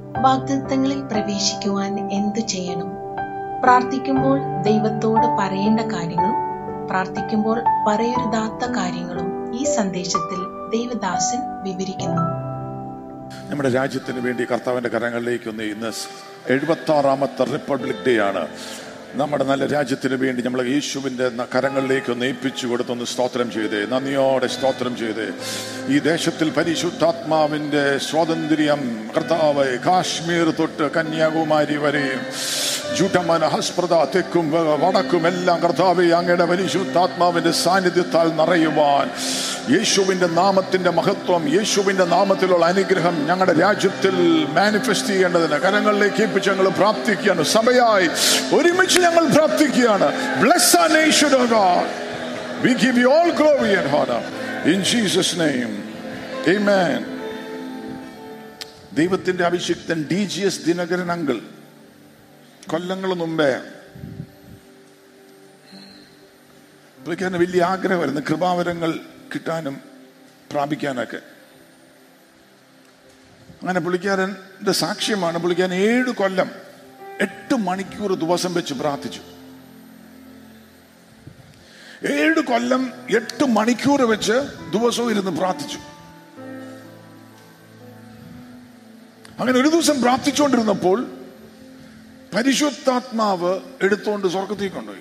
വാഗ്ദത്തങ്ങളിൽ പ്രവേശിക്കുവാൻ എന്തു ചെയ്യണം? പ്രാർത്ഥിക്കുമ്പോൾ ദൈവത്തോട് പറയേണ്ട കാര്യങ്ങളും പ്രാർത്ഥിക്കുമ്പോൾ പറയരുതാത്ത കാര്യങ്ങളും ഈ സന്ദേശത്തിൽ ദൈവദാസൻ വിവരിക്കുന്നു. നമ്മുടെ രാജ്യത്തിന് വേണ്ടി കർത്താവിന്റെ കരങ്ങളിലേക്കൊന്ന് ഇന്ന് 76ാമത്തെ റിപ്പബ്ലിക് ഡേ ആണ്. നമ്മുടെ നല്ല രാജ്യത്തിന് വേണ്ടി നമ്മൾ യേശുവിന്റെ കരങ്ങളിലേക്ക് ഒന്ന് ഏൽപ്പിച്ചു കൊടുത്തൊന്ന് സ്തോത്രം ചെയ്തേ, നന്ദിയോടെ സ്തോത്രം ചെയ്തേ. ഈ ദേശത്തിൽ പരിശുദ്ധാത്മാവിന്റെ സ്വാതന്ത്ര്യം കർത്താവ് കാശ്മീർ തൊട്ട് കന്യാകുമാരി വരെയും ജൂട്ടമന ഹസ്പ്രദ തെക്കും വടക്കും എല്ലാം കർത്താവെ അങ്ങയുടെ പരിശുദ്ധാത്മാവിന്റെ സാന്നിധ്യത്താൽ നിറയുവാൻ, യേശുവിന്റെ നാമത്തിന്റെ മഹത്വം, യേശുവിന്റെ നാമത്തിലുള്ള അനുഗ്രഹം ഞങ്ങളുടെ രാജ്യത്തിൽ മാനിഫെസ്റ്റ് ചെയ്യേണ്ടതിന് കരങ്ങളിലേക്ക് ഏൽപ്പിച്ച് ഞങ്ങൾ പ്രാർത്ഥിക്കുകയാണ്. സഭയായി ഒരുമിച്ച് ഞങ്ങൾ പ്രാർത്ഥിക്കുകയാണ്. Bless our nation, O God. We give you all glory and honor in Jesus' name. Amen. ദൈവത്തിന്റെ അഭിഷിക്തൻ DGS ദിനകരൻ അങ്കിൾ കൊല്ലങ്ങൾ മുമ്പേ പുള്ളിക്കാരന് വലിയ ആഗ്രഹമായിരുന്നു കൃപാവരങ്ങൾ കിട്ടാനും പ്രാപിക്കാനൊക്കെ. അങ്ങനെ പുള്ളിക്കാരന്റെ സാക്ഷ്യമാണ്, പുള്ളിക്കാരൻ 7 കൊല്ലം 8 മണിക്കൂർ ദിവസം വെച്ച് പ്രാർത്ഥിച്ചു. 7 കൊല്ലം 8 മണിക്കൂർ വെച്ച് ദിവസവും ഇരുന്ന് പ്രാർത്ഥിച്ചു. അങ്ങനെ ഒരു ദിവസം പ്രാർത്ഥിച്ചുകൊണ്ടിരുന്നപ്പോൾ പരിശുദ്ധാത്മാവ് എടുത്തുകൊണ്ട് സ്വർഗത്തിൽ കൊണ്ടുപോയി.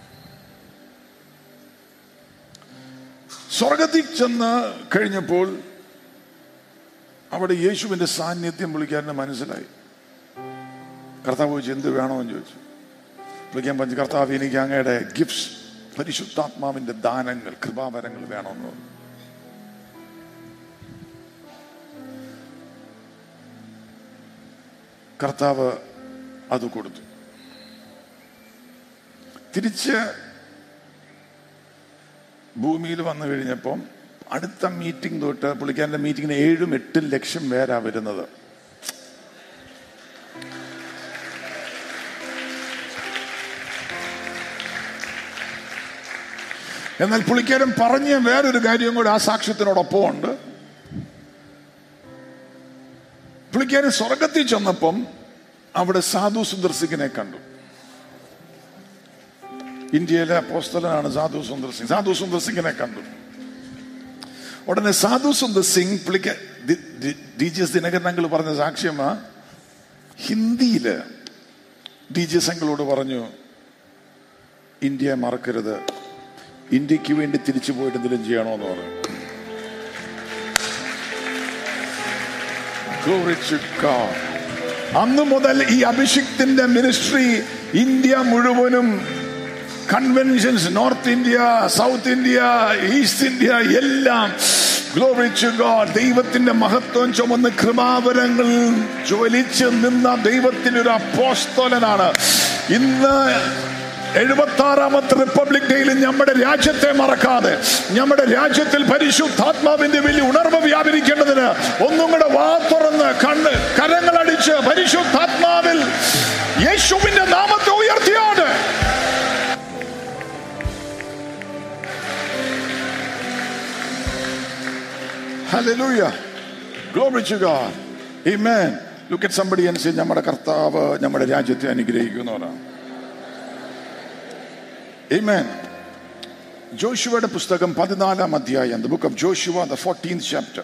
സ്വർഗത്തിൽ ചെന്ന് കഴിഞ്ഞപ്പോൾ അവിടെ യേശുവിന്റെ സാന്നിധ്യം പുള്ളിക്കാരന് മനസ്സിലായി. കർത്താവ് ചോദിച്ചു, എന്ത് വേണമെന്ന് ചോദിച്ചു. പുള്ളിക്കാൻ പറഞ്ഞു, കർത്താവ് എനിക്ക് അങ്ങയുടെ ഗിഫ്റ്റ്സ്, പരിശുദ്ധാത്മാവിന്റെ ദാനങ്ങൾ, കൃപാവരങ്ങൾ വേണമെന്ന് പറഞ്ഞു. കർത്താവ് അത് കൊടുത്തു. തിരിച്ച് ഭൂമിയിൽ വന്നു കഴിഞ്ഞപ്പം അടുത്ത മീറ്റിംഗ് തൊട്ട് പുള്ളിക്കാരന്റെ മീറ്റിങ്ങിന് 7-8 ലക്ഷം പേരാ വരുന്നത്. എന്നാൽ പുള്ളിക്കാരൻ പറഞ്ഞ വേറൊരു കാര്യം കൂടെ ആ സാക്ഷ്യത്തിനോടൊപ്പം ഉണ്ട്. പുള്ളിക്കാരൻ സ്വർഗത്തിൽ ചെന്നപ്പം അവിടെ സാധു സുന്ദർ സിംഗിനെ കണ്ടു. ഇന്ത്യയിലെ അപ്പോസ്തലനാണ് സാധു സുന്ദർ സിംഗ്. സാധു സുന്ദർ സിംഗിനെ കണ്ടു. ഉടനെ സാധു സുന്ദർ സിംഗ് DGS ദിനകരൻ അങ്കിൾ പറഞ്ഞ സാക്ഷ്യമാ. ഹിന്ദിയില് DGS അങ്കിളോട് പറഞ്ഞു, ഇന്ത്യയെ മറക്കരുത്, ഇന്ത്യക്ക് വേണ്ടി തിരിച്ചു പോയിട്ട് എന്തെങ്കിലും ചെയ്യണമെന്ന് പറഞ്ഞു. Glory to God. അന്ന് മുതൽ ഈ അഭിഷിക്തിന്റെ മിനിസ്ട്രി ഇന്ത്യ മുഴുവനും, conventions, North India, South India, East India എല്ലാം, ഗ്ലോറി ടു ഗോഡ്, ദൈവത്തിന്റെ മഹത്വം ചുമന്ന് കൃപാവരങ്ങൾ ജ്വലിച്ച് നിന്ന ദൈവത്തിന്റെ ഒരു അപ്പോസ്തലനാണ്. ഇന്ന് 76ാമത്തെ റിപ്പബ്ലിക് ഡേയിൽ നമ്മുടെ രാജ്യത്തെ മറക്കാതെ, നമ്മുടെ രാജ്യത്തിൽ പരിശുദ്ധാത്മാവിന്റെ വലിയ ഉണർവ് വ്യാപരിക്കേണ്ടതിന് ഒന്നും കൂടെ വാ തുറന്ന് കരങ്ങളടിച്ച് പരിശുദ്ധാത്മാവിൽ യേശുവിന്റെ നാമത്തെ ഉയർത്തിയാണ്. Hallelujah. Glory to God. Amen. Look at somebody and say, നമ്മുടെ കർത്താവ് നമ്മുടെ രാജ്യത്തെ അനുഗ്രഹിക്കുന്നവരാണ്. Amen. ജോഷുവയുടെ പുസ്തകം 14-ാം അധ്യായം, the book of Joshua, the 14th chapter.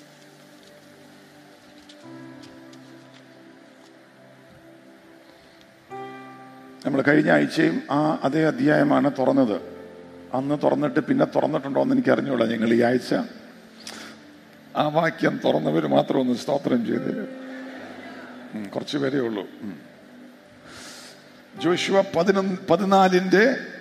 നമ്മൾ കഴിഞ്ഞ ആഴ്ചയും അതേ അധ്യായമാണ് തുറന്നത്. അന്ന് തുറന്നിട്ട് പിന്നെ തുറന്നിട്ടുണ്ടോ എന്ന് എനിക്ക് അറിഞ്ഞൂടാ. ഞങ്ങൾ ഈ ആഴ്ച ആ വാക്യം തുറന്നവർ മാത്രം ഒന്ന് സ്തോത്രം ചെയ്ത്, കുറച്ച് പേരേ ഉള്ളൂ. ജോഷുവ 14-ന്റെ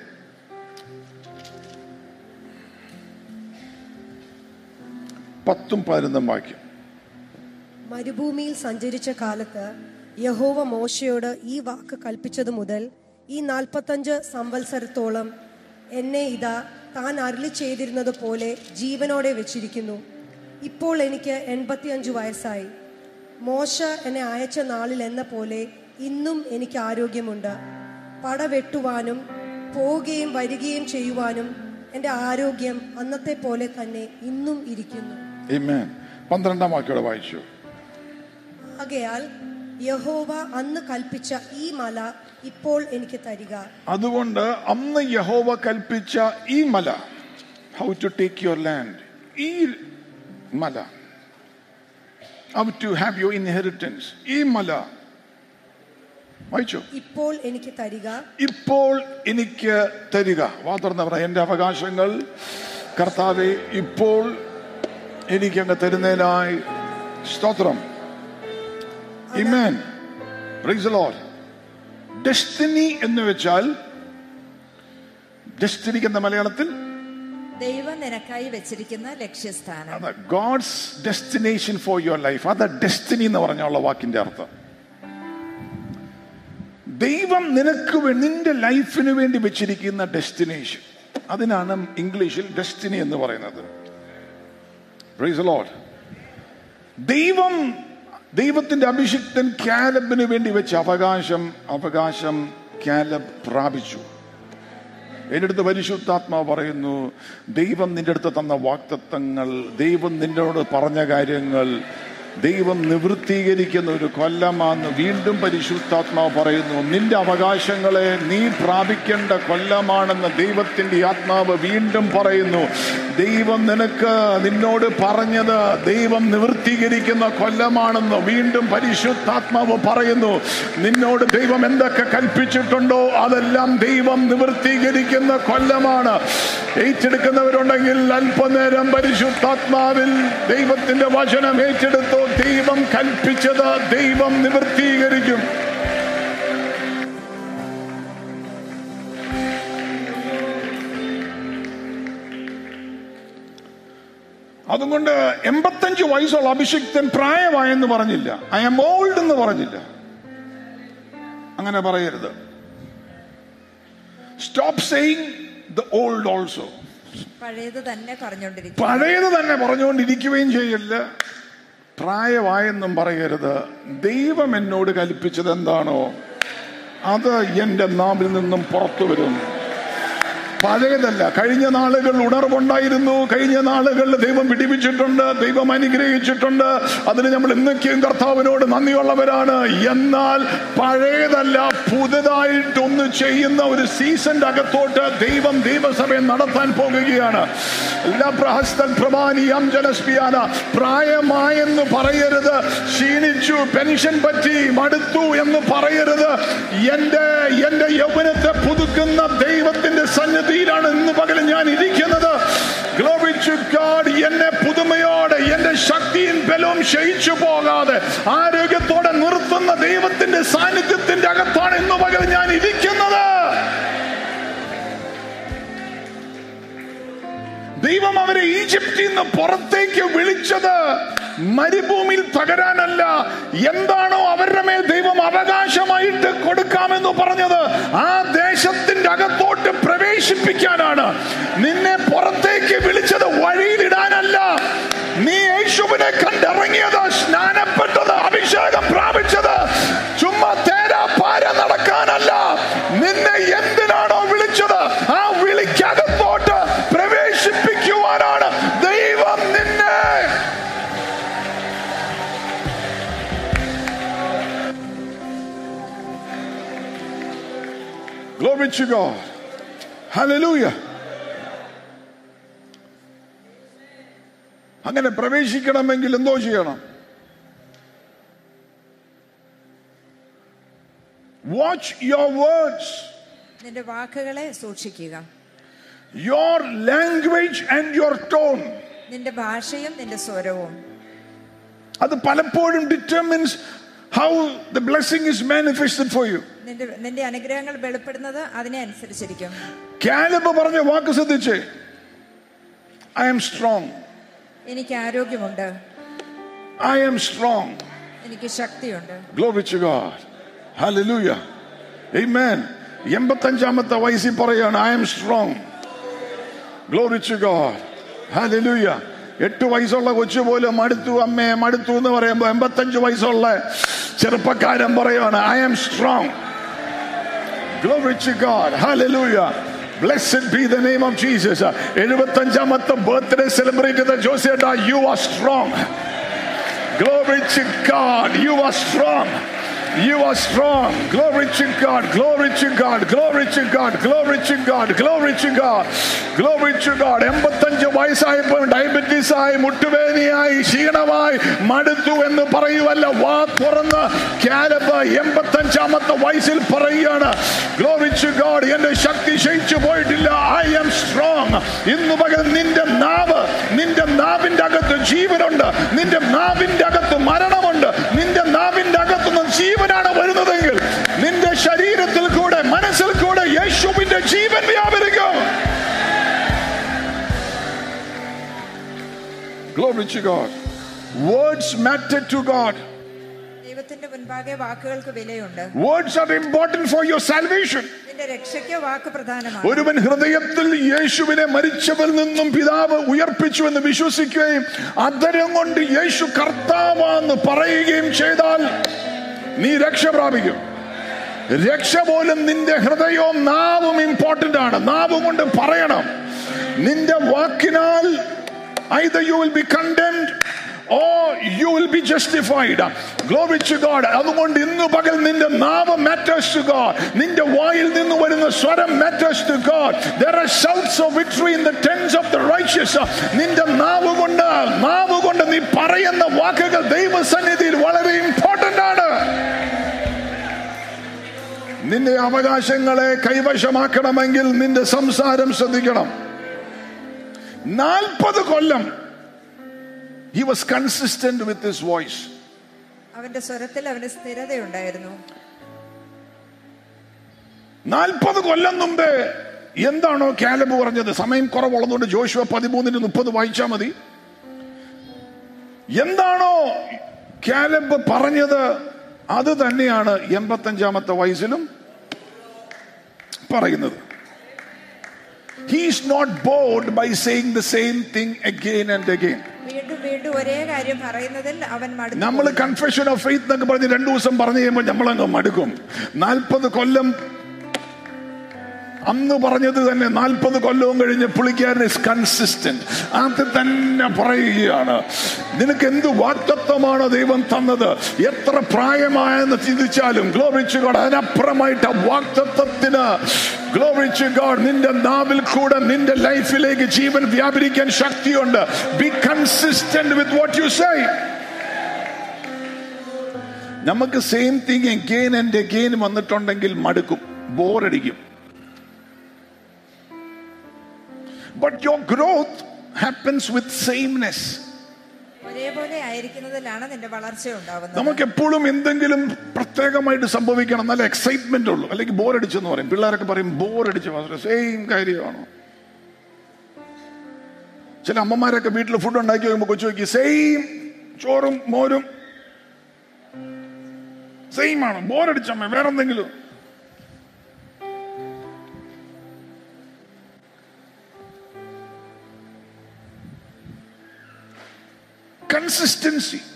10-11 വാക്യം. മരുഭൂമിയിൽ സഞ്ചരിച്ച കാലത്ത് യഹോവ മോശയോട് ഈ വാക്ക് കൽപ്പിച്ചതു മുതൽ ഈ 45 സംവത്സരത്തോളം എന്നെ ഇതാ താൻ അരുളി ചെയ്തിരുന്നത് പോലെ ജീവനോടെ വെച്ചിരിക്കുന്നു. ഇപ്പോൾ എനിക്ക് 85 വയസ്സായി. മോശ എന്നെ അയച്ച നാളിൽ എന്ന പോലെ ഇന്നും എനിക്ക് ആരോഗ്യമുണ്ട്. പടവെട്ടുവാനും പോവുകയും വരികയും ചെയ്യുവാനും എന്റെ ആരോഗ്യം അന്നത്തെ പോലെ തന്നെ ഇന്നും ഇരിക്കുന്നു. 12-ാം വാക്യം വായിച്ചു. ആകയാൽ യഹോവ അന്ന് കൽപ്പിച്ച ഈ മല ഇപ്പോൾ എനിക്ക് തരിക. അതുകൊണ്ട് അന്ന് യഹോവ കൽപ്പിച്ച ഈ മല, how to take your land, ഈ മല, how to have your inheritance, ഈ മല വായിച്ചു. ഇപ്പോൾ എനിക്ക് തരിക, ഇപ്പോൾ എനിക്ക് തരിക. വാ തുറന്ന് പറ, എന്റെ അവകാശങ്ങൾ കർത്താവേ ഇപ്പോൾ എനിക്ക് അങ്ങ് തരുന്നതിനായി സ്തോത്രം. ആമേൻ. Praise the Lord. ഡെസ്റ്റിനി എന്ന് വെച്ചാൽ, ഡെസ്റ്റിനിക്ക് എന്ന മലയാളത്തിൽ ദൈവം നിനക്കായി വെച്ചിരിക്കുന്ന ലക്ഷ്യസ്ഥാനം. God's destination for your life. അതാ ഡെസ്റ്റിനി എന്ന് പറഞ്ഞുള്ള വാക്കിന്റെ അർത്ഥം. ദൈവം നിനക്ക് നിന്റെ ലൈഫിന് വേണ്ടി വെച്ചിരിക്കുന്ന ഡെസ്റ്റിനേഷൻ, അതിനാണ് ഇംഗ്ലീഷിൽ ഡെസ്റ്റിനി എന്ന് പറയുന്നത്. Praise the Lord. ദൈവത്തിന്റെ അഭിഷിക്തൻ കാലബിന് വേണ്ടി വെച്ച അവകാശം കാലബ് പ്രാപിച്ചു. എൻ്റെ അടുത്ത് പരിശുദ്ധാത്മാവ് പറയുന്നു, ദൈവം നിന്റെ അടുത്ത് തന്ന വാഗ്ദത്തങ്ങൾ, ദൈവം നിന്നോട് പറഞ്ഞ കാര്യങ്ങൾ ദൈവം നിവൃത്തീകരിക്കുന്ന ഒരു കൊല്ലമാണെന്ന് വീണ്ടും പരിശുദ്ധാത്മാവ് പറയുന്നു. നിന്റെ അവകാശങ്ങളെ നീ പ്രാപിക്കേണ്ട കൊല്ലമാണെന്ന് ദൈവത്തിന്റെ ആത്മാവ് വീണ്ടും പറയുന്നു. ദൈവം നിന്നോട് പറഞ്ഞത് ദൈവം നിവൃത്തീകരിക്കുന്ന കൊല്ലമാണെന്ന് വീണ്ടും പരിശുദ്ധാത്മാവ് പറയുന്നു. നിന്നോട് ദൈവം എന്തൊക്കെ കൽപ്പിച്ചിട്ടുണ്ടോ അതെല്ലാം ദൈവം നിവൃത്തീകരിക്കുന്ന കൊല്ലമാണ്. ഏറ്റെടുക്കുന്നവരുണ്ടെങ്കിൽ അല്പനേരം പരിശുദ്ധാത്മാവിൽ ദൈവത്തിന്റെ വചനം ഏറ്റെടുത്തു. ദൈവം കൽപ്പിച്ചത് ദൈവം നിവൃത്തീകരിക്കും. അതുകൊണ്ട് 85 വയസ്സുള്ള അഭിഷിക്തൻ പ്രായമായെന്ന് പറഞ്ഞില്ല, ഐ ആം ഓൾഡ് എന്ന് പറഞ്ഞില്ല. അങ്ങനെ പറയരുത്. Stop saying the old also. പഴയത് തന്നെ പറഞ്ഞുകൊണ്ടിരിക്കുകയും ചെയ്യില്ല. പ്രായമായെന്നും പറയരുത്. ദൈവം എന്നോട് കൽപ്പിച്ചത് എന്താണോ അത് എന്റെ നാവിൽ നിന്നും പുറത്തു വരും. പഴയതല്ല. കഴിഞ്ഞ നാളുകൾ ഉണർവുണ്ടായിരുന്നു, കഴിഞ്ഞ നാളുകളിൽ ദൈവം വിടിവിച്ചിട്ടുണ്ട്, ദൈവം അനുഗ്രഹിച്ചിട്ടുണ്ട്. അതിന് നമ്മൾ ഇന്നൊക്കെയും കർത്താവിനോട് നന്ദിയുള്ളവരാണ്. എന്നാൽ പഴയതല്ല, പുതുതായിട്ടൊന്ന് ചെയ്യുന്ന ഒരു സീസന്റെ അകത്തോട്ട് ദൈവം ദൈവസഭയെ നടത്താൻ പോകുകയാണ്. പ്രായമായെന്ന് പറയരുത്, ക്ഷീണിച്ചു, പെൻഷൻ പറ്റി, മടുത്തു എന്ന് പറയരുത്. എന്റെ യൗവനത്തെ പുതുക്കുന്ന ദൈവത്തിന്റെ സന്നിധിയിലാണ് ഇന്ന് പകൽ ഞാൻ ഇരിക്കുന്നത്. Glory to God. എന്നെ പുതുമയോടെ, എന്റെ ശക്തിയും ബലവും ക്ഷയിച്ചു പോകാതെ ആരോഗ്യത്തോടെ നിർത്തുന്ന ദൈവത്തിന്റെ സാന്നിധ്യത്തിന്റെ അകത്താണ് ഇന്ന് പകൽ ഞാൻ ഇരിക്കുന്നത്. ദൈവം അവരെ ഈജിപ്തിൽ നിന്ന് പുറത്തേക്ക് വിളിച്ചത് മരുഭൂമിയിൽ തകരാനല്ല. എന്താണോ അവരുടെ മേൽ ദൈവം അവകാശമായിട്ട് കൊടുക്കാമെന്ന് പറഞ്ഞത് ആ ദേശത്തിന്റെ അകത്തോട്ട് പ്രവേശിപ്പിക്കാനാണ്. നിന്നെ പുറത്തേക്ക് വിളിച്ചത് വഴിയിലിടാനല്ല. നീ യേശുവിനെ കണ്ടിറങ്ങിയത്, സ്നാനപ്പെട്ടത്, അഭിഷേകം പ്രാപിച്ചത് ചുമ്മാ തേരാ പാര നടക്കാനല്ല. നിന്നെ എന്തിനാണോ വിളിച്ചത് ആ വിളിക്കകത്തോട്ട് പ്രവേശിപ്പിക്കുവാനാണ് ദൈവം നിന്നെ. Glory to God. Hallelujah. അങ്ങനെ പ്രവേശിക്കണമെങ്കിൽ എന്തോ ചെയ്യണം? Watch your words. നിന്റെ വാക്കുകളെ സൂക്ഷിക്കുക. Your language and your tone. നിന്റെ ഭാഷയും നിന്റെ സ്വരവും. അത് പലപ്പോഴും determines how the blessing is manifested for you. നിന്റെ അനുഗ്രഹങ്ങൾ വെളിപ്പെടുന്നത് അതിനെ അനുസരിച്ചിരിക്കും. കാലേബ് പറഞ്ഞ വാക്ക് ശ്രദ്ധിച്ചേ. I am strong. എനിക്ക് ആരോഗ്യമുണ്ട്. I am strong. എനിക്ക് ശക്തിയുണ്ട്. Glory to God. Hallelujah. Amen. 85 വയസ്സിൽ പറയാണ് I am strong. Glory to God. Hallelujah. 8 വയസ്സുള്ള കൊച്ചു പോലും മടുത്തു അമ്മേ മടുത്തു എന്ന് പറയുമ്പോൾ 85 വയസ്സുള്ള ചെറുപ്പക്കാരൻ പറയാണ് I am strong. Glory to God. Hallelujah. Blessed be the name of Jesus. 75th birthday celebrate the Joseph. You are strong. Glory to God. You are strong. You are strong. Glory to God. Glory to God. Glory to God. Glory to God. Glory to God. Glory to God. 85 വയസ്സായപ്പോൾ diabetes ആയി, മുട്ടുവേദനയായി, ക്ഷീണമായി, മടുത്തു എന്ന് പറയുവല്ല. വാ തുറന്ന് Caleb 85-ാമത്തെ വയസ്സിൽ പറയുകയാണ്, Glory to God, എന്റെ ശക്തി ക്ഷയിച്ചു പോയിട്ടില്ല. I am strong. ഇന്ന് പകൽ നിന്റെ നാവിന്റെ അകത്ത് ജീവനുണ്ട്. നിന്റെ നാവിന്റെ അകത്ത് മരണമുണ്ട്. നിന്റെ നാവിന്റെ അകത്തുനിന്ന് ജീവനാണ് വരുന്നതെങ്കിൽ നിന്റെ ശരീരത്തിൽ കൂടെ, മനസ്സിൽ കൂടെ യേശുവിന്റെ ജീവൻ വ്യാപരിക്കും. Glory to God. Words matter to God. ദൈവത്തിന്റെ മുൻപാകെ വാക്കുകൾക്ക് വിലയുണ്ട്. Words are important for your salvation. നിന്റെ രക്ഷയ്ക്ക് വാക്ക് പ്രധാനമാണ്. ഒരുവൻ ഹൃദയത്തിൽ യേശുവിനെ മരിച്ചവരിൽ നിന്നും പിതാവ് ഉയർപ്പിച്ചു എന്ന് വിശ്വസിക്കുകയും അധരം കൊണ്ട് യേശു കർത്താവാന്ന് പറയുകയും ചെയ്താൽ നീ രക്ഷ പ്രാപിക്കും. രക്ഷ പോലും നിന്റെ ഹൃദയവും നാവും ഇമ്പോർട്ടന്റ് ആണ്. നാവ് കൊണ്ട് പറയണം. നിന്റെ വാക്കിനാൽ either you will be condemned or you will be justified. Glory to God. അതുകൊണ്ട് ഇന്ന് പകൽ നിന്റെ നാവ് matters to God. നിന്റെ വായിൽ നിന്ന് വരുന്ന സ്വരം matters to God. There are shouts of victory in the tents of the righteous. നിന്റെ നാവ് കൊണ്ട് നീ പറയുന്ന വാക്കുകൾ ദൈവസന്നിധിയിൽ വളരെ ഇമ്പോർട്ടന്റ് ആണ്. നിന്റെ അവകാശങ്ങളെ കൈവശമാക്കണമെങ്കിൽ നിന്റെ സംസാരം ശ്രദ്ധിക്കണം. 40 കൊല്ലം he was consistent with his voice. അവന്റെ സ്വരത്തിൽ അവന് സ്ഥിരതയുണ്ടായിരുന്നു. 40 കൊല്ലം മുമ്പേ എന്താണോ കാലബ് പറഞ്ഞത്, സമയം കുറവുള്ളതുകൊണ്ട് ജോഷുവ 13:30 വായിച്ചാൽ മതി. എന്താണോ കാലബ് പറഞ്ഞത് അത് തന്നെയാണ് 85-ാമത്തെ വയസ്സിലും പറയുന്നത്. He is not bored by saying the same thing again and again. വീണ്ടും ഒരേ കാര്യം പറയുന്നതിൽ അവൻ മടുക്കും. നമ്മൾ കൺഫെഷൻ ഓഫ് ഫെയ്ത്ത് എന്നൊക്കെ പറഞ്ഞ് 2 ദിവസം പറഞ്ഞു കഴിയുമ്പോൾ നമ്മളങ്ങ് മടുക്കും. 40 കൊല്ലം അന്ന് പറഞ്ഞത് തന്നെ 40 കൊല്ലവും കഴിഞ്ഞ് പുള്ളിക്കാരൻ ഇസ് കൺസിസ്റ്റന്റ്. അത് തന്നെ പറയുകയാണ്. നിനക്ക് എന്ത് വാഗ്ദത്തമാണോ ദൈവം തന്നത്, എത്ര പ്രായമായെന്ന് ചിന്തിച്ചാലും ഗ്ലോറി ടു ഗോഡ്, അതിനപ്പുറമായിട്ട് ആ വാഗ്ദത്തത്തിന് ഗ്ലോറി ടു ഗോഡ് നിന്റെ നാവിൽ കൂടെ നിന്റെ ലൈഫിലേക്ക് ജീവൻ വ്യാപരിക്കാൻ ശക്തിയുണ്ട്. Be consistent with what you say. നമുക്ക് same thing again and again വന്നിട്ടുണ്ടെങ്കിൽ മടുക്കും, ബോറടിക്കും. But your growth happens with sameness. ഒരേപോലെ ആയിരിക്കുന്നതിലാണ് നിന്റെ വളർച്ച ഉണ്ടാവുന്നത്. നമുക്ക് എപ്പോഴും എന്തെങ്കിലും പ്രത്യേകമായിട്ട് സംഭവിക്കണം, നല്ല എക്സൈറ്റ്മെന്റ് ഉള്ളൂ. അല്ലെങ്കിൽ ബോറടിച്ചെന്ന് പറയും പിള്ളേരൊക്കെ, പറയും ബോറടിച്ചു, സെയിം കാര്യമാണോ. ചില അമ്മമാരൊക്കെ വീട്ടിൽ ഫുഡ് ഉണ്ടാക്കി വരുമ്പോൾ കൊച്ചു നോക്കി സെയിം ചോറും മോരും സെയിം ആണ്, ബോറടിച്ചമ്മ വേറെന്തെങ്കിലും. കൺസിസ്റ്റൻസി.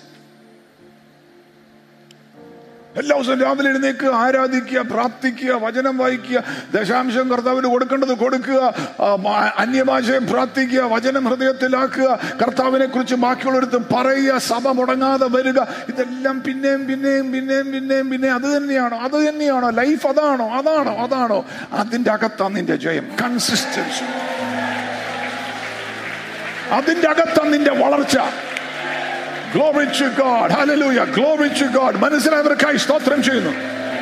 എല്ലാ ദിവസവും രാവിലെ എഴുന്നേൽക്കുക, ആരാധിക്കുക, പ്രാർത്ഥിക്കുക, വചനം വായിക്കുക, ദശാംശം കർത്താവിന് കൊടുക്കേണ്ടത് കൊടുക്കുക, അന്യഭാഷയെ പ്രാർത്ഥിക്കുക, വചനം ഹൃദയത്തിലാക്കുക, കർത്താവിനെ കുറിച്ച് ബാക്കിയുള്ളവർക്ക് പറയുക, സഭ മുടങ്ങാതെ വരിക. ഇതെല്ലാം പിന്നെയും അത് തന്നെയാണോ ലൈഫ്? അതാണോ? അതിന്റെ അകത്താണ് നിന്റെ ജയം. കൺസിസ്റ്റൻസി. അതിന്റെ അകത്താണ് നിന്റെ വളർച്ച. Glory to God. Hallelujah. Glory to God. മനസ്സിലായവർക്കായി സ്തോത്രം ചെയ്യുന്നു.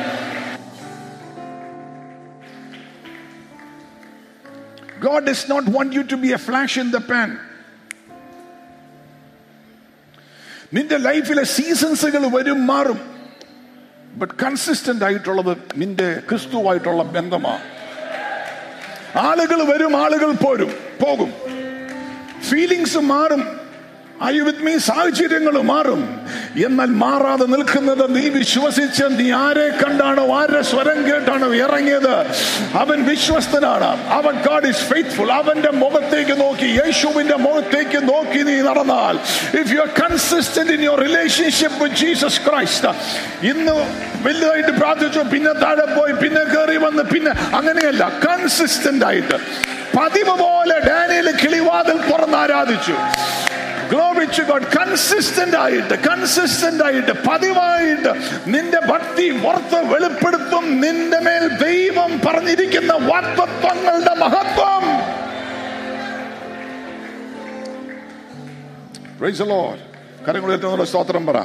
God does not want you to be a flash in the pan. നിന്റെ ലൈഫിലെ സീസൺസുകൾ വരും മാറും. ബട്ട് കൺസിസ്റ്റന്റ് ആയിട്ടുള്ളത് നിന്റെ ക്രിസ്തുവായിട്ടുള്ള ബന്ധമാണ്. ആളുകൾ വരും, ആളുകൾ പോകും, ഫീലിങ്സ് മാറും. Are you with me? സാഹചര്യങ്ങൾ മാറും. എന്നാൽ മാറാതെ നിൽക്കുന്നത് നീ വിശ്വസിച്ച്, നീ ആരെ കണ്ടാണോ, ആരുടെ സ്വരം കേട്ടാണോ ഇറങ്ങിയത്, അവൻ വിശ്വസ്തനാണ്. അവൻ God is faithful. അവന്റെ മുഖത്തേക്ക് നോക്കി, യേശുവിന്റെ മുഖത്തേക്ക് നോക്കി നീ നടന്നാൽ, if you are consistent in your relationship with Jesus Christ, ഇന്ന് വലുതായിട്ട് പ്രാർത്ഥിച്ചു, പിന്നെ താഴെ പോയി, പിന്നെ കയറി വന്ന്, പിന്നെ അങ്ങനെയല്ല, കൺസിസ്റ്റന്റ് ആയിട്ട് പതിവ് പോലെ ഡാനിയേൽ കിളിവാതിൽ തുറന്ന് ആരാധിച്ചു. Glory to God. കൺസിസ്റ്റന്റ് ആയിട്ട് പതിവായിട്ട് നിന്റെ ഭക്തി പുറത്ത് വെളിപ്പെടുത്തും നിന്റെ മേൽ ദൈവം പറഞ്ഞിരിക്കുന്ന വാഗ്ദത്തങ്ങളുടെ മഹത്വം. Praise the Lord. കരങ്ങൾ ഉയർത്തുന്ന സ്തോത്രം പറ.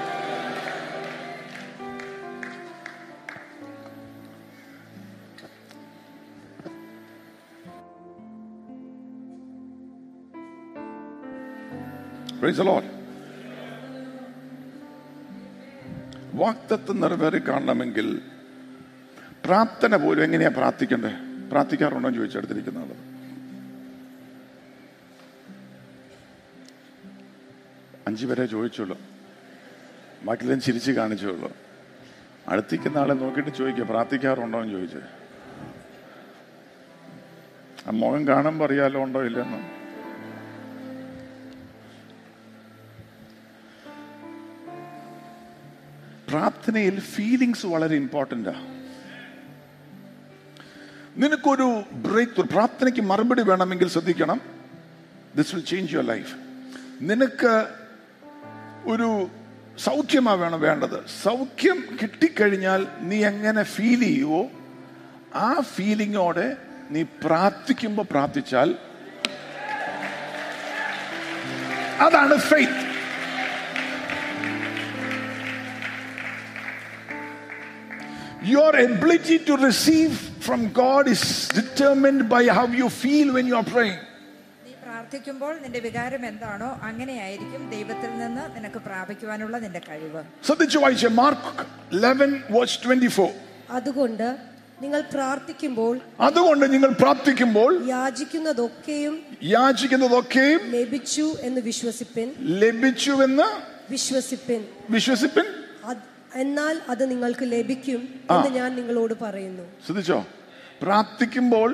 Praise the Lord. വാഗ്ദത്തം നിറവേറി കാണണമെങ്കിൽ പ്രാർത്ഥന പോലും എങ്ങനെയാ പ്രാർത്ഥിക്കണ്ടേ? പ്രാർത്ഥിക്കാറുണ്ടോ എന്ന് ചോദിച്ചെടുത്തിരിക്കുന്ന ആള്. അഞ്ചുപേരെ ചോദിച്ചുള്ളൂ, ബാക്കിയെല്ലാം ചിരിച്ച് കാണിച്ചുള്ളൂ. അടുത്തിക്കുന്ന ആളെ നോക്കിയിട്ട് ചോദിക്കുക പ്രാർത്ഥിക്കാറുണ്ടോ എന്ന് ചോദിച്ചു. ആ മുഖം കാണുമ്പോൾ അറിയാലോ ഉണ്ടോ ഇല്ലെന്ന്. പ്രാർത്ഥനയിൽ ഫീലിങ്സ് വളരെ ഇമ്പോർട്ടൻ്റാ. നിനക്കൊരു ബ്രേക്ക് ത്രൂ, പ്രാർത്ഥനയ്ക്ക് മറുപടി വേണമെങ്കിൽ ശ്രദ്ധിക്കണം. This will change your life. നിനക്ക് ഒരു സൗഖ്യമാ വേണ്ടത്. സൗഖ്യം കിട്ടിക്കഴിഞ്ഞാൽ നീ എങ്ങനെ ഫീൽ ചെയ്യുവോ ആ ഫീലിങ്ങോടെ നീ പ്രാർത്ഥിക്കുമ്പോൾ പ്രാർത്ഥിച്ചാൽ അതാണ് faith. Your ability to receive from God is determined by how you feel when you are praying. നീ പ്രാർത്ഥിക്കുമ്പോൾ നിന്റെ വികാരം എന്താണോ അങ്ങനെയായിരിക്കും ദൈവത്തിൽ നിന്ന് നിനക്ക് പ്രാപിക്കുവാനുള്ള നിന്റെ കഴിവ്. ശ്രദ്ധിച്ചു വായിച്ചേ, മാർക്ക് 11:24. അതുകൊണ്ട് നിങ്ങൾ പ്രാർത്ഥിക്കുമ്പോൾ യാചിക്കുന്നതൊക്കെയും ലഭിച്ചുവെന്ന് വിശ്വസിപ്പിൻ, എന്നാൽ അത് നിങ്ങൾക്ക് ലഭിക്കും എന്ന് ഞാൻ നിങ്ങളോട് പറയുന്നു. ശ്രദ്ധിച്ചോ, പ്രാർത്ഥിക്കുമ്പോൾ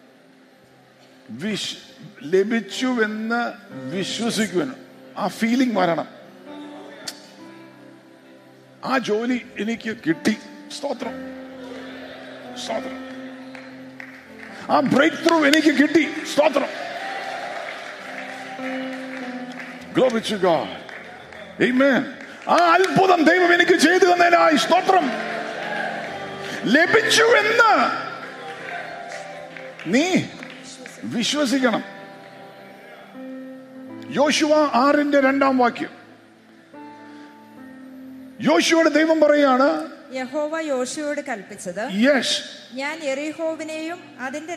ലഭിച്ചുവെന്ന് വിശ്വസിക്കുവാനും ആ ഫീലിംഗ് വരണം. ആ ജോലി എനിക്ക് കിട്ടി, സ്തോത്രം. ആ ബ്രേക്ക് ത്രൂ എനിക്ക് കിട്ടി, സ്തോത്രം. Glory to God. Amen. ആ അത്ഭുതം ദൈവം എനിക്ക് ചെയ്തു തന്നതിനായി സ്തോത്രം. ലഭിച്ചുവെന്ന് നീ വിശ്വസിക്കണം. യോശുവ 6:2 യോശുവയുടെ ദൈവം പറയാണ്, യഹോവ യോശുവയോട് കൽപ്പിച്ചത്, ഞാൻ യെരിഹോവിനെയും അതിന്റെ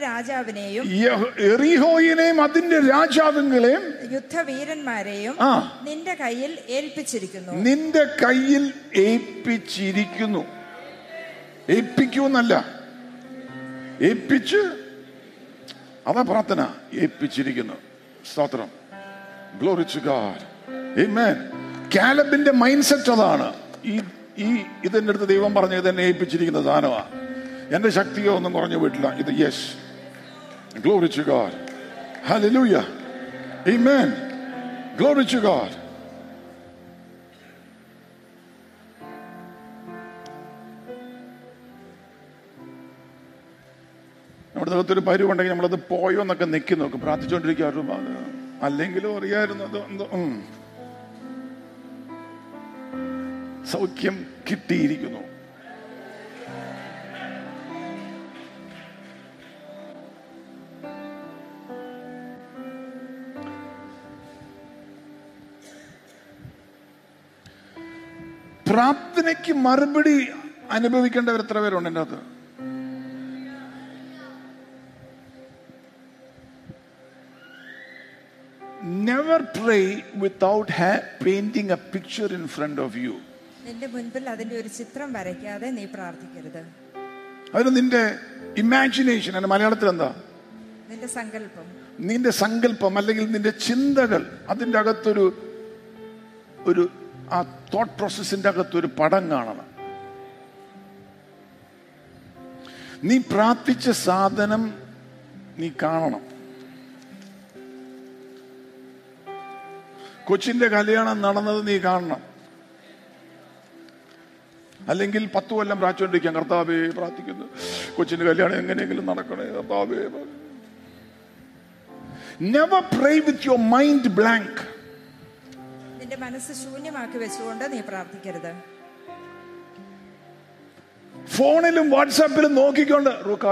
രാജാവിനെയും യുദ്ധവീരന്മാരെയും നിന്റെ കയ്യിൽ ഏൽപ്പിച്ചിരിക്കുന്നു. ഏൽപ്പിക്കൂന്നല്ല, ഏൽപ്പിച്ച്, അതാ പ്രാർത്ഥന. ഏൽപ്പിച്ചിരിക്കുന്നു, സ്തോത്രം. Glory to God. Amen. കാലബിന്റെ മൈൻഡ് സെറ്റ് അതാണ്. ഇതിന്റെ അടുത്ത് ദൈവം പറഞ്ഞു ഇതെന്നെ ഏൽപ്പിച്ചിരിക്കുന്ന സാധനമാണ്, എന്റെ ശക്തിയോ ഒന്നും കുറഞ്ഞു പോയിട്ടില്ല. ഇത് yes. Glory to God. Hallelujah. Amen. Glory to God. നമ്മുടെ ദൈവത്തൊരു പരിവുണ്ടെങ്കിൽ നമ്മളത് പോയോ എന്നൊക്കെ നിൽക്കി നോക്കും, പ്രാർത്ഥിച്ചുകൊണ്ടിരിക്കാറും. അല്ലെങ്കിലും അറിയായിരുന്നു അത് എന്തോ സൗഖ്യം കിട്ടിയിരിക്കുന്നു. പ്രാർത്ഥനയ്ക്ക് മറുപടി അനുഭവിക്കേണ്ടവർ എത്ര പേരുണ്ട് എൻ്റെ അകത്ത്? Never pray without painting a picture in front of you. നിന്റെ മുൻപിൽ അതിന്റെ ഒരു ചിത്രം വരയ്ക്കാതെ നീ പ്രാർത്ഥിക്കരുത്. അതിന് നിന്റെ ഇമാജിനേഷൻ, അതിന്റെ മലയാളത്തിൽ എന്താ? നിന്റെ സങ്കല്പം അല്ലെങ്കിൽ നിന്റെ ചിന്തകൾ, അതിന്റെ അകത്തൊരു ആ തോട്ട് പ്രോസസ്സിന്റെ അകത്തൊരു പടം കാണണം. നീ പ്രാർത്ഥിച്ച സാധനം നീ കാണണം. കൊച്ചിന്റെ കല്യാണം നടന്നത് നീ കാണണം. അല്ലെങ്കിൽ 10 കൊല്ലം പ്രാർത്ഥിച്ചുകൊണ്ടിരിക്കാം, കർത്താവേ പ്രാർത്ഥിക്കുന്നു കൊച്ചിന്റെ കല്യാണം എങ്ങനെയെങ്കിലും നടക്കണേ കർത്താവേ. Never pray with your mind blank. നിന്റെ മനസ്സ് ശൂന്യമാക്കി വെച്ചുകൊണ്ട് നീ പ്രാർത്ഥിക്കരുത്. ഫോണിലും വാട്സാപ്പിലും നോക്കിക്കൊണ്ട്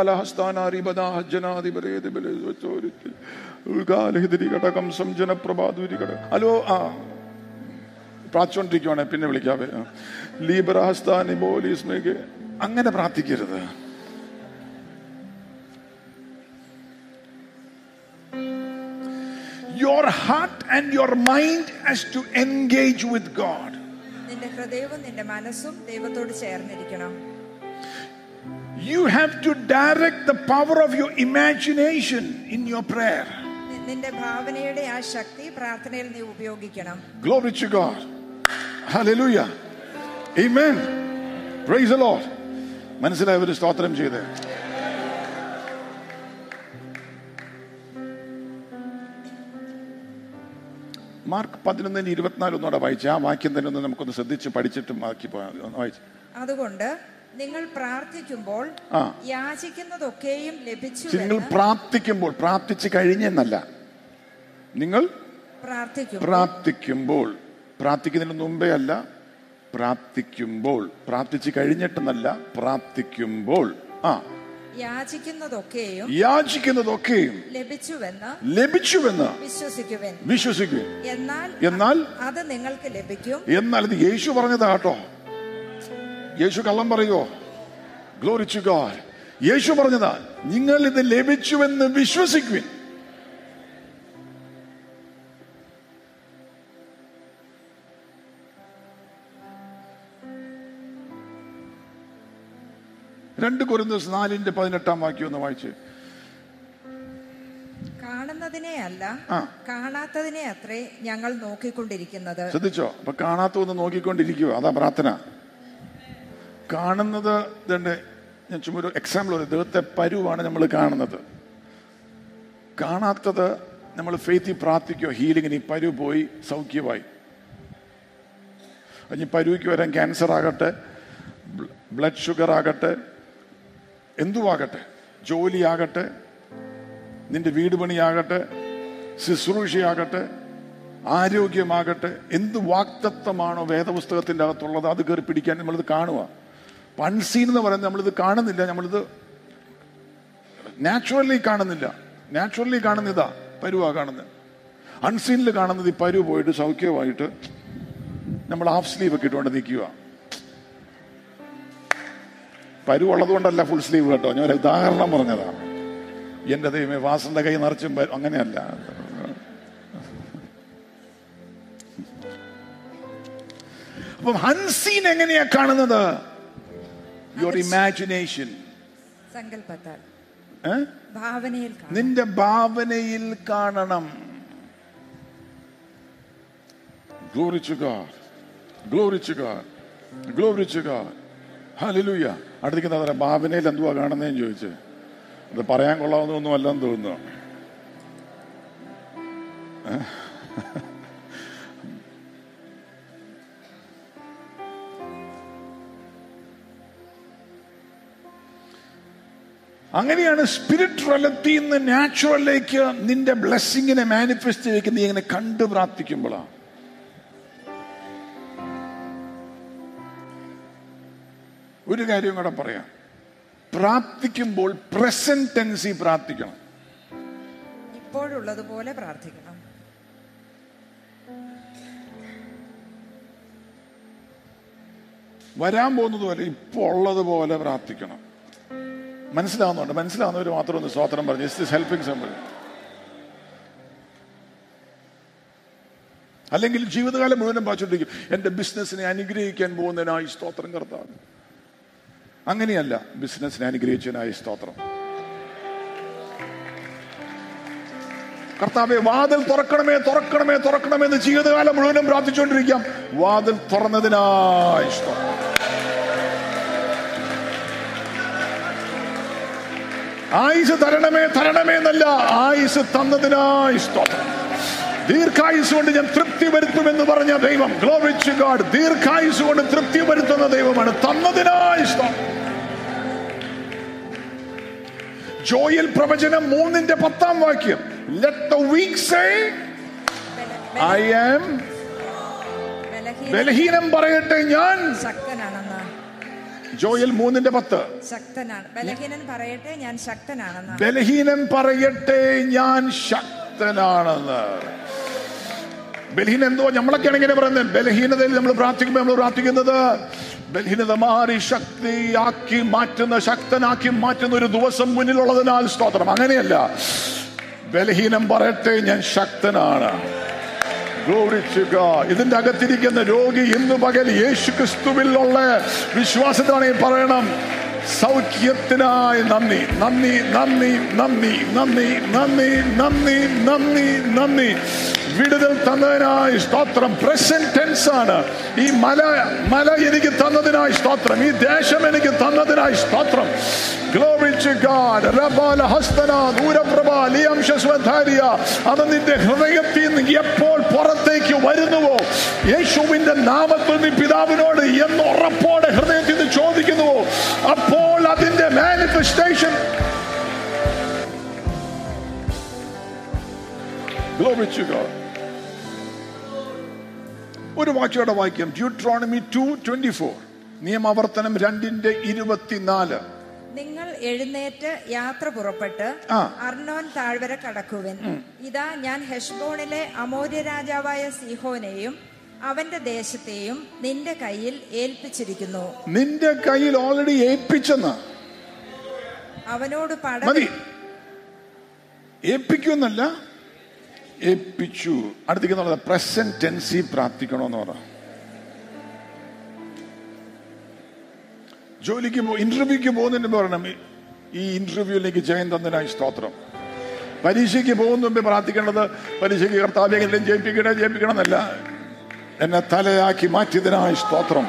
ഹലോ പ്രാർത്ഥിച്ചോണ്ടിരിക്കുവാണെ പിന്നെ വിളിക്കാവേ ലീബറാസ്ഥാനി പോലീസ് അങ്ങനെ പ്രാർത്ഥിക്കരുത്. Your heart and your mind has to engage with God. നിന്റെ ഹൃദയവും നിന്റെ മനസ്സും ദൈവത്തോട് ചേർന്നിരിക്കണം. You have to direct the power of your imagination in your prayer. നിന്റെ ഭാവനയുടെ ആ ശക്തി പ്രാർത്ഥനയിൽ നീ ഉപയോഗിക്കണം. Glory to God. Hallelujah. Amen. Praise the Lord. മനസ്സിലായവര് സ്തോത്രം ചെയ്തേ. മാർക്ക് 11:24 ഒന്നോടെ വായിച്ച് ആ വാക്യം തന്നെ ഒന്ന് നമുക്കൊന്ന് ശ്രദ്ധിച്ച് പഠിച്ചിട്ട് ബാക്കി വായിച്ചു. അതുകൊണ്ട് നിങ്ങൾ പ്രാർത്ഥിക്കുമ്പോൾ യാചിക്കുന്നതൊക്കെയും ലഭിച്ചു. നിങ്ങൾ പ്രാർത്ഥിക്കുമ്പോൾ, പ്രാർത്ഥിച്ചു കഴിഞ്ഞെന്നല്ല, നിങ്ങൾ പ്രാർത്ഥിക്കുമ്പോൾ, പ്രാർത്ഥിക്കുന്നതിന് മുമ്പേ അല്ല, പ്രാർത്ഥിക്കുമ്പോൾ, പ്രാർത്ഥിച്ചു കഴിഞ്ഞിട്ടെന്നല്ല, പ്രാർത്ഥിക്കുമ്പോൾ യാചിക്കുന്നതൊക്കെയും ലഭിച്ചുവെന്ന് വിശ്വസിക്കുവിൻ. എന്നാൽ അത് നിങ്ങൾക്ക് ലഭിക്കും. എന്നാൽ ഇത് യേശു പറഞ്ഞതാ കേട്ടോ. യേശു കള്ളം പറയുവോ? Glory to God. യേശു പറഞ്ഞതാ, നിങ്ങൾ ഇത് ലഭിച്ചുവെന്ന് വിശ്വസിക്കുവിൻ. രണ്ട് കൊരിന്ത്യർ 4:18 വാക്യം ഒന്ന് വായിച്ച്. കാണുന്നതിനെ അല്ല കാണാത്തതിനെ അത്രേ ഞങ്ങൾ നോക്കിക്കൊണ്ടിരിക്കുന്നത്. ശ്രദ്ധിച്ചോ? അപ്പൊ കാണാത്തതൊന്ന് നോക്കിക്കൊണ്ടിരിക്കുക, അതാ പ്രാർത്ഥന. കാണുന്നത് തന്നെ, ഞാൻ ചുമ്മാ ഒരു എക്സാമ്പിൾ പറയും. ദൈവത്തെ പരുവാണ് നമ്മൾ കാണുന്നത്. കാണാത്തത് നമ്മൾ ഫെയ്ത്തിൽ പ്രാർത്ഥിക്കുക, ഹീലിങ്ങിന്. പരു പോയി, സൗഖ്യമായി. ഇനി പരുവിക്ക് വരാൻ ക്യാൻസർ ആകട്ടെ, ബ്ലഡ് ഷുഗർ ആകട്ടെ, എന്തുവാകട്ടെ, ജോലിയാകട്ടെ, നിന്റെ വീട് പണിയാകട്ടെ, ശുശ്രൂഷയാകട്ടെ, ആരോഗ്യമാകട്ടെ, എന്ത് വാക്തത്വമാണോ വേദപുസ്തകത്തിൻ്റെ അകത്തുള്ളത് അത് കയറി പിടിക്കാൻ നമ്മളിത് കാണുക. അൺസീൻ എന്ന് പറയുന്നത് നമ്മളിത് കാണുന്നില്ല, നമ്മളിത് നാച്ചുറലി കാണുന്നില്ല. നാച്ചുറലി കാണുന്നതാ പരുവാ കാണുന്നത്. അൺസീനിൽ കാണുന്നത് ഈ പരു പോയിട്ട് സൗഖ്യമായിട്ട് നമ്മൾ ഹാഫ് സ്ലീവ് ഒക്കെ ഇട്ടുകൊണ്ട് നിൽക്കുക. പരുവുള്ളത് കൊണ്ടല്ല ഫുൾ സ്ലീവ് കേട്ടോ, ഞാൻ ഒരു ഉദാഹരണം പറഞ്ഞതാ. എന്റെ ദൈവമേ, വാസന്റെ കൈ നിറച്ചും അങ്ങനെയല്ല. അപ്പം അൺസീൻ എങ്ങനെയാ കാണുന്നത്? യുവർ ഇമാജിനേഷൻ, സങ്കല്പത്താൽ, ഭാവനയിൽ, നിന്റെ ഭാവനയിൽ കാണണം. Glory to God. Glory to God. Glory to God. Hallelujah. അടുത്തേക്ക് ഭാവനയിൽ എന്തുവാ കാണുന്നതെന്ന് ചോദിച്ചു. അത് പറയാൻ കൊള്ളാവുന്നൊന്നും അല്ലെന്ന് തോന്നുന്നു. അങ്ങനെയാണ് സ്പിരിച്വാലിറ്റി നിന്ന് നാച്ചുറലിലേക്ക് നിന്റെ ബ്ലെസ്സിങ്ങിനെ മാനിഫെസ്റ്റ് ചെയ്ത് നീ ഇങ്ങനെ കണ്ടു പ്രാർത്ഥിക്കുമ്പോഴാണ്. ഒരു കാര്യം കൂടെ പറയാം. പ്രാർത്ഥിക്കുമ്പോൾ പ്രസന്റ് ടെൻസി പ്രാർത്ഥിക്കണം. ഇപ്പോഴുള്ളതുപോലെ പ്രാർത്ഥിക്കണം. വരാൻ പോകുന്നതുപോലെ ഇപ്പോൾ ഉള്ളതുപോലെ പ്രാർത്ഥിക്കണം. മനസ്സിലാവുന്നുണ്ട്? മനസ്സിലാവുന്നവർ മാത്രം ഒന്ന് സ്തോത്രം പറഞ്ഞു. It's helping simple. അല്ലെങ്കിൽ ജീവിതകാലം മുഴുവനും വായിച്ചുകൊണ്ടിരിക്കും, എന്റെ ബിസിനസിനെ അനുഗ്രഹിക്കാൻ പോകുന്നതിനായി സ്തോത്രം കർത്താവ്. അങ്ങനെയല്ല, ബിസിനസിനെ അനുഗ്രഹിച്ചതിനായി സ്തോത്രം. കർത്താവേ, വാതിൽ തുറക്കണമേ തുറക്കണമേ തുറക്കണമേ എന്ന് ജീവിതകാലം മുഴുവനും പ്രാർത്ഥിച്ചുകൊണ്ടിരിക്കാം. വാതിൽ തുറന്നതിനായി സ്തോത്രം. ആയുസ് തരണമേ തരണമേ എന്നല്ല, ആയുസ് തന്നതിനായി സ്തോത്രം. ദീർഘായുസ് കൊണ്ട് ഞാൻ തൃപ്തി വരുത്തുമെന്ന് പറഞ്ഞ ദൈവം, ഗ്ലോറി ടു ഗോഡ്, ദീർഘായുസ് കൊണ്ട് തൃപ്തി വരുത്തുന്ന ദൈവമാണ്. തന്നതിനായി സ്തോത്രം. ജോയൽ പ്രവചനം 3:10 let the weak say I am ബലഹീനം പറയട്ടെ ഞാൻ ശക്തനാണെന്ന്. ജോയൽ 3:10. ശക്തനാണ്. ബലഹീനൻ പറയട്ടെ ഞാൻ ശക്തനാണെന്ന്. ബലഹീനൻ പറയട്ടെ ഞാൻ ശക്തനാണെന്ന്. ബലഹീനം എന്തോ നമ്മളൊക്കെയാണ് ഇങ്ങനെ പറയുന്നത്. ബലഹീനതയിൽ നമ്മൾ പ്രാർത്ഥിക്കുമ്പോൾ നമ്മൾ പ്രാർത്ഥിക്കുന്നത് ബലഹീനത മാറി ശക്തിയാക്കി മാറ്റുന്ന, ശക്തനാക്കി മാറ്റുന്ന ഒരു ദിവസം മുന്നിലുള്ളതിനാൽ സ്തോത്രം. അങ്ങനെയല്ല. ബലഹീനം പറയട്ടെ ഞാൻ ശക്തനാണ്. ഇതിന്റെ അകത്തിരിക്കുന്ന രോഗി ഇന്ന് പകൽ യേശു ക്രിസ്തുവിലുള്ള വിശ്വാസത്തിലാണ് പറയണം, സൗഖ്യത്തിനായി നന്ദി, നന്ദി, നന്ദി, നന്ദി, നന്ദി, നന്ദി, നന്ദി, നന്ദി, നന്ദി. വിടുതൽ തന്നതിനായി സ്തോത്രം. പ്രസന്റ് ടെൻസ് ആണ്. ഈ മല എനിക്ക് തന്നതിനായി സ്തോത്രം. ഈ ദേശം എനിക്ക് തന്നതിനായി സ്തോത്രം. Glory to God. Rabala hastana duraprabha liyam shaswadhariya. അത് നിന്റെ ഹൃദയത്തിൽ നിന്ന് എപ്പോൾ പുറത്തേക്ക് വരുന്നുവോ, യേശുവിന്റെ നാമത്തിൽ നീ പിതാവിനോട് എന്ന് ഉറപ്പോടെ ഹൃദയത്തിൽ നിന്ന് ചോദിക്കുന്നുവോ, അപ്പോൾ അതിന്റെ മാനിഫെസ്റ്റേഷൻ. Glory to God. ഒരു വാക്യോടെ വായിക്കാം. Deuteronomy 2:24. നിയമാവർത്തനം 2:24. നിങ്ങൾ എഴുന്നേറ്റ് യാത്ര പുറപ്പെട്ട് അർണോൻ താഴ്വര കടക്കുവിൻ. ഇതാ ഞാൻ ഹെശ്ബോണിലെ അമോര്യ രാജാവായ സീഹോനെയും അവന്റെ ദേശത്തെയും നിന്റെ കയ്യിൽ ഏൽപ്പിച്ചിരിക്കുന്നു. നിന്റെ കയ്യിൽ ഓൾറെഡി ഏൽപ്പിച്ചെന്ന് അവനോട് മതി. ഏൽപ്പിക്കുന്നല്ല, ഏൽപ്പിച്ചു. അടുത്തേക്ക് പ്രസന്റ് ടെൻസി പ്രാർത്ഥിക്കണമെന്ന് പറ. ജോലിക്ക് ഇന്റർവ്യൂക്ക് പോകുന്നതിന് പറയണം, ഈ ഇന്റർവ്യൂവിലേക്ക് ജയം തന്നതിനായി സ്തോത്രം. പരീക്ഷയ്ക്ക് പോകുന്ന മുമ്പേ പ്രാർത്ഥിക്കേണ്ടത്, പരീക്ഷയ്ക്ക് കർത്താവെ എല്ലാം ജയിപ്പിക്കണം എന്നല്ല, എന്നെ തലയാക്കി മാറ്റിയതിനായി സ്തോത്രം.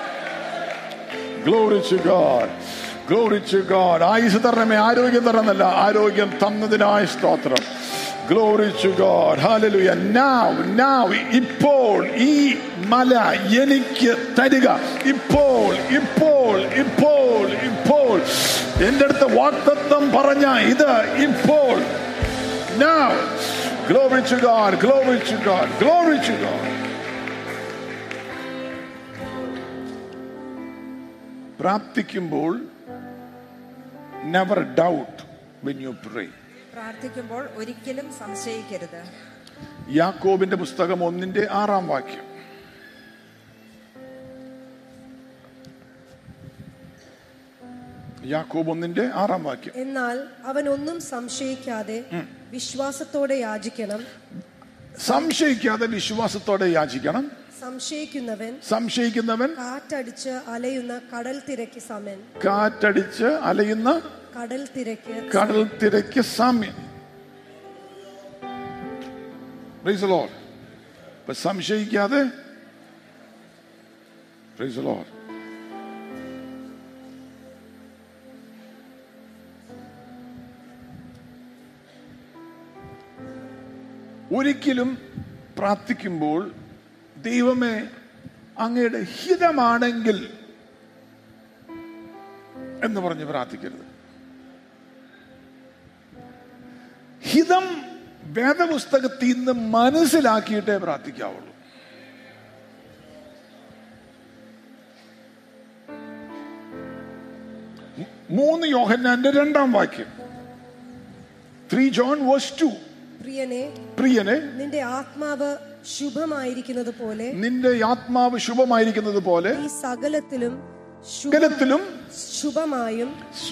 Glory to God. Glory to God. ആയുസ് തരണമേ, ആരോഗ്യം തരണമെന്നല്ല, ആരോഗ്യം തന്നതിനായി സ്തോത്രം. Glory to God. Hallelujah. Now ഇപ്പോൾ ഈ മല എനിക്ക് തരിക. ഇപ്പോൾ എന്റെ അടുത്ത് വാഗ്ദത്തം പറഞ്ഞ ഇത് ഇപ്പോൾ. Now. Glory to God. Glory to God. Glory to God. പ്രാർത്ഥിക്കുമ്പോൾ never doubt when you pray. പ്രാർത്ഥിക്കുമ്പോൾ ഒരിക്കലും സംശയിക്കരുത്. യാക്കോബിന്റെ പുസ്തകം 1:6. യാക്കോബ് 1:6. എന്നാൽ അവൻ ഒന്നും സംശയിക്കാതെ വിശ്വാസത്തോടെ യാചിക്കണം. സംശയിക്കാതെ വിശ്വാസത്തോടെ യാചിക്കണം. സംശയിക്കുന്നവൻ കാറ്റടിച്ച് അലയുന്ന കടൽ തിരക്ക് സമൻ. കാറ്റടിച്ച് അലയുന്ന കടൽ തിരക്ക് സാമ്യം. Praise the Lord. സംശയിക്കാതെ. Praise the Lord. ഒരിക്കലും പ്രാർത്ഥിക്കുമ്പോൾ ദൈവമേ അങ്ങയുടെ ഹിതമാണെങ്കിൽ എന്ന് പറഞ്ഞ് പ്രാർത്ഥിക്കരുത്. ഹിതം വേദപുസ്തകത്തിൽ നിന്ന് മനസ്സിലാക്കിയിട്ടേ പ്രാർത്ഥിക്കാവുള്ളൂ. മൂന്ന് യോഹന്നാന്റെ 2 3 John verse 2. പ്രിയനെ നിന്റെ ആത്മാവ് ശുഭമായിരിക്കുന്നത് പോലെ ഈ സകലത്തിലും ശുഭമായും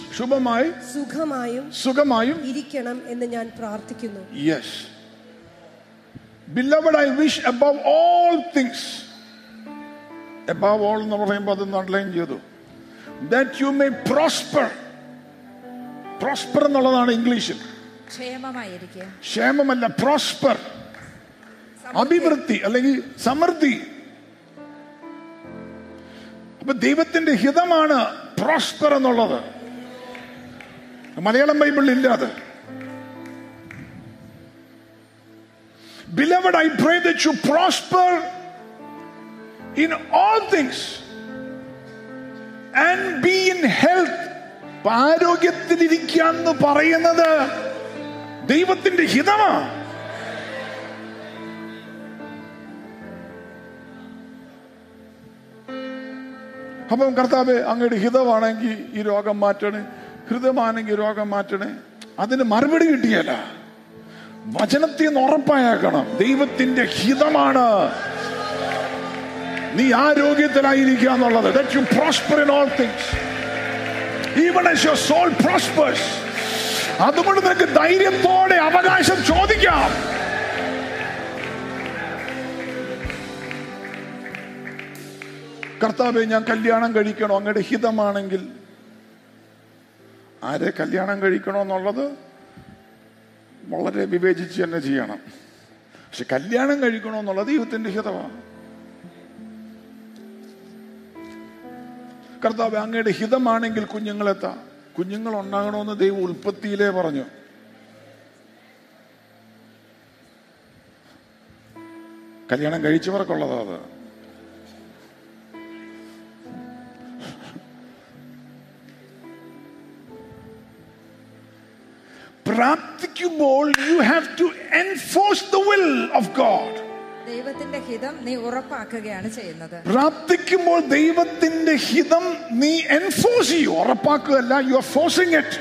സുഖമായും ഇരിക്കണം എന്ന് ഞാൻ പ്രാർത്ഥിക്കുന്നു. Yes. Beloved, I wish above all things, above all എന്ന് പറയുമ്പോൾ അതൊന്ന് അണ്ടർലൈൻ ചെയ്തു, that you may prosper. എന്നുള്ളതാണ് ഇംഗ്ലീഷിൽ. ക്ഷേമമല്ല, പ്രോസ്പർ, അഭിവൃദ്ധി അല്ലെങ്കിൽ സമൃദ്ധി. അപ്പൊ ദൈവത്തിന്റെ ഹിതമാണ് പ്രോസ്പർ എന്നുള്ളത്. മലയാളം ബൈബിളിൽ ഇല്ല അത്. Beloved, I pray that you prosper in all things and be in health. ആരോഗ്യത്തിലിരിക്കാന്ന് പറയുന്നത് ദൈവത്തിന്റെ ഹിതമാണ്. അപ്പം കർത്താവേ, അങ്ങയുടെ ഹിതമാണെങ്കിൽ ഈ രോഗം മാറ്റണേ, ഹൃദയമാണെങ്കിൽ രോഗം മാറ്റണേ. അതിന് മറുപടി കിട്ടിയല്ല, വചനത്തിൽ നിന്ന് ഉറപ്പായേക്കണം ദൈവത്തിന്റെ ഹിതമാണ് നീ ആരോഗ്യത്തിലായിരിക്കുക എന്നുള്ളത്. That you prosper in all things, even as your soul prospers. അതുകൊണ്ട് നിനക്ക് ധൈര്യത്തോടെ അവകാശം ചോദിക്കാം. കർത്താവേ, ഞാൻ കല്യാണം കഴിക്കണോ, അങ്ങയുടെ ഹിതമാണെങ്കിൽ. ആരെ കല്യാണം കഴിക്കണോ എന്നുള്ളത് വളരെ വിവേചിച്ച് തന്നെ ചെയ്യണം. പക്ഷെ കല്യാണം കഴിക്കണോ എന്നുള്ളത് ദൈവത്തിന്റെ ഹിതമാണ്. കർത്താവേ, അങ്ങയുടെ ഹിതമാണെങ്കിൽ കുഞ്ഞുങ്ങളെത്താം. കുഞ്ഞുങ്ങൾ ഉണ്ടാകണമെന്ന് ദൈവം ഉൽപ്പത്തിയിലേ പറഞ്ഞു. കല്യാണം കഴിച്ചവർക്കുള്ളതാ അത്. പ്രാർത്ഥിക്കുമ്പോൾ you have to enforce the will of God. ദൈവത്തിന്റെ ഹിതം നീ ഉറപ്പാക്കുകയാണ് ചെയ്യുന്നത്. പ്രാർത്ഥിക്കുമ്പോൾ ദൈവത്തിന്റെ ഹിതം നീ എൻഫോഴ്സ് ചെയ്യും, ഉറപ്പാക്കുകയല്ല. You are forcing it.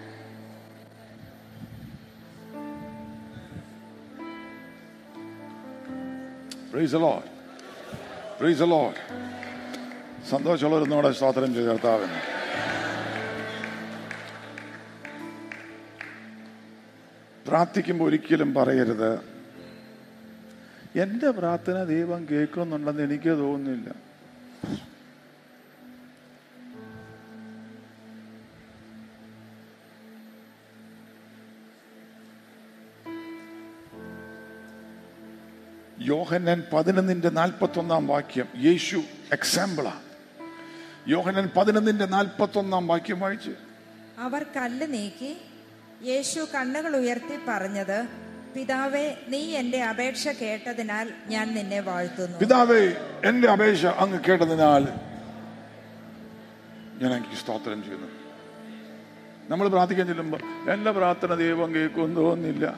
Praise the Lord, praise the Lord. സന്തോഷമുള്ളവരൊന്നുകൂടെ സ്തോത്രം ചെയ്ത് കർത്താവിന്. പ്രാർത്ഥിക്കുമ്പോൾ ഒരിക്കലും പറയരുത്, എന്റെ പ്രാർത്ഥന ദൈവം കേൾക്കുന്നുണ്ടെന്ന് എനിക്ക് തോന്നുന്നില്ല. യോഹന്നാൻ 11:41 യേശു എക്സാമ്പിളാ. യോഹന്നാൻ 11:41 വായിച്ച്. അവർ കല്ല് നീക്കി. യേശു കണ്ണുകൾ ഉയർത്തി പറഞ്ഞത്, പിതാവേ, നീ എന്റെ അപേക്ഷ കേട്ടതിനാൽ ഞാൻ നിന്നെ വാഴ്ത്തുന്നു. പിതാവേ, എന്റെ അപേക്ഷ അങ്ങ് കേട്ടതിനാൽ ഞാൻ എനിക്ക് സ്തോത്രം ചെയ്യുന്നു. നമ്മൾ പ്രാർത്ഥിക്കാൻ ചെല്ലുമ്പോൾ എന്റെ പ്രാർത്ഥന ദൈവം കേൾക്കുമെന്ന് തോന്നുന്നില്ല.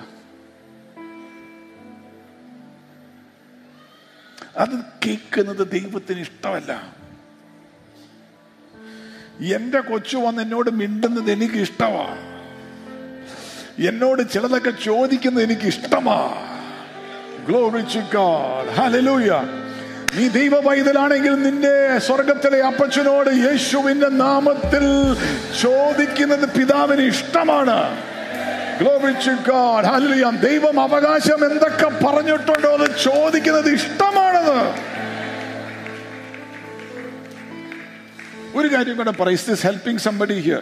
അത് കേൾക്കുന്നത് ദൈവത്തിന് ഇഷ്ടമല്ല. എന്റെ കൊച്ചു വന്ന് എന്നോട് മിണ്ടുന്നത് എനിക്ക് ഇഷ്ടമാണ്. എന്നോട് ചിലതൊക്കെ ചോദിക്കുന്നത് എനിക്ക് ഇഷ്ടമാ. Glory to God. Hallelujah. നീ ദൈവ പൈതലാണെങ്കിൽ നിന്റെ സ്വർഗത്തിലെ അപ്പച്ചനോട് യേശുവിന്റെ നാമത്തിൽ ചോദിക്കുന്നത് പിതാവിന് ഇഷ്ടമാണ്. Glory to God. Hallelujah. ദൈവം അവകാശം എന്തൊക്കെ പറഞ്ഞിട്ടുണ്ടോ അത് ചോദിക്കുന്നത് ഇഷ്ടമാണത്. ഒരു കാര്യം കൂടെ പറയും. Is this helping somebody here?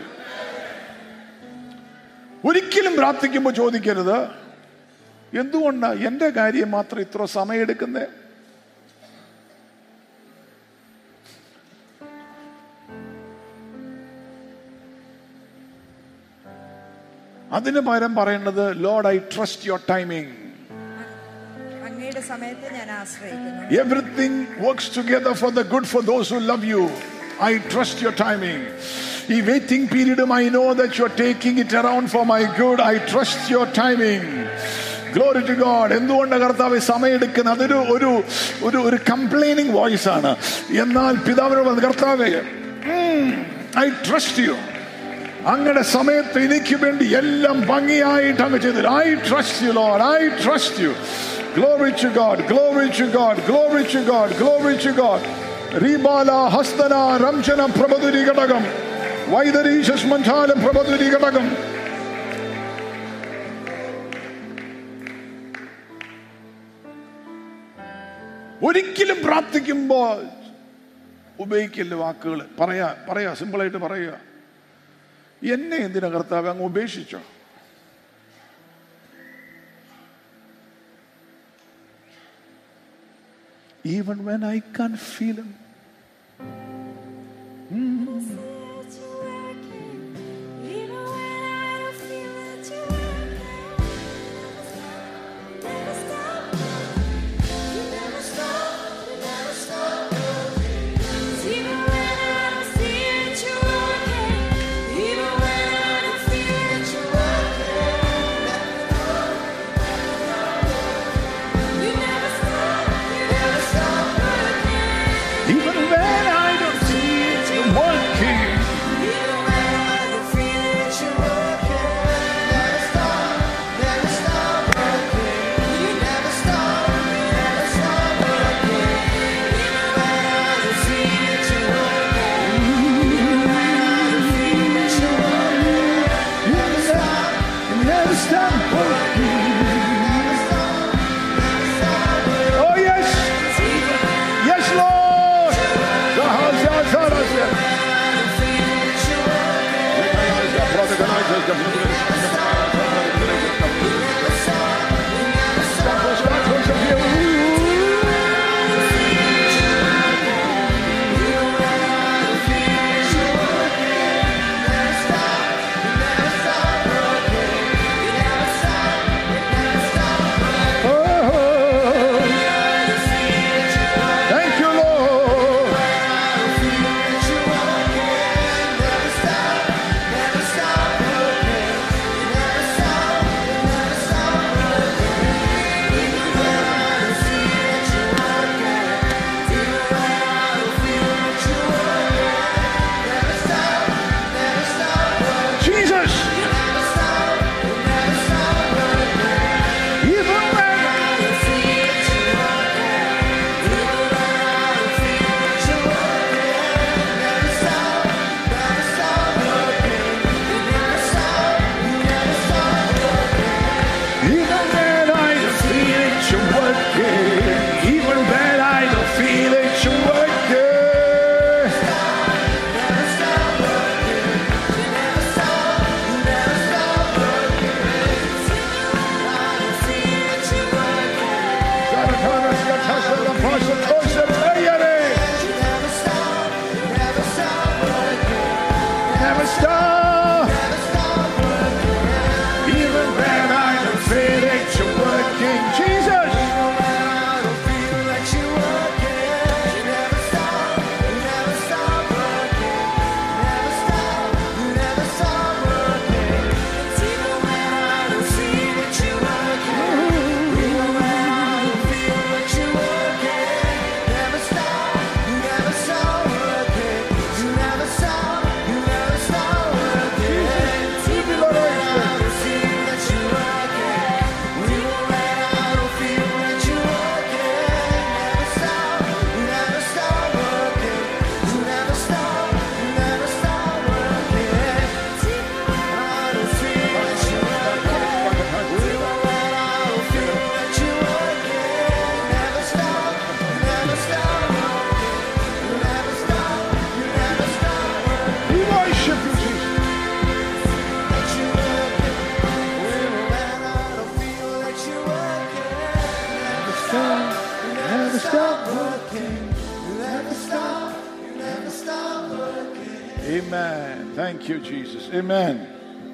ഒരിക്കലും പ്രാർത്ഥിക്കുമ്പോൾ ചോദിക്കരുത്, എന്തുകൊണ്ടാ എന്റെ കാര്യം മാത്രം ഇത്ര സമയം എടുക്കുന്നേ? അതിന് പകരം പറയേണ്ടത്, Lord, I trust your timing. അങ്ങയുടെ സമയത്തെ ഞാൻ ആശ്രയിക്കുന്നു. Everything works together for the good for those who love you. I trust your timing. ഈ waiting period, I know that you're taking it around for my good. I trust your timing. Glory to God. എന്തുകൊണ്ട് കർത്താവേ സമയം എടുക്കുന്ന അതൊരു ഒരു ഒരു ഒരു complaining voice ആണ്. എന്നാൽ പിതാവിനോട് കർത്താവേ, I trust you. അങ്ങയുടെ സമയത്ത് എനിക്ക് വേണ്ടി എല്ലാം ഭംഗിയായിട്ട് അങ്ങ് ചെയ്തു. I trust you, Lord. I trust you. Glory to God. Glory to God. Glory to God. Glory to God. റീബാല ഹസ്തന രംജന പ്രഭതുരി ഘടകം വൈദരീശസ് മണ്ഡാലം പ്രഭതുരി ഘടകം. ഒരിക്കലും പ്രാർത്ഥിക്കുമ്പോൾ ഉപയോഗിക്കല്ല വാക്കുകൾ. പറയാ സിമ്പിളായിട്ട് പറയുക, എന്നെ എന്തിനാ കർത്താവ് അങ്ങ് ഉപേക്ഷിച്ചോ? Even when I can't feel him. Amen. Thank you, Jesus. Amen.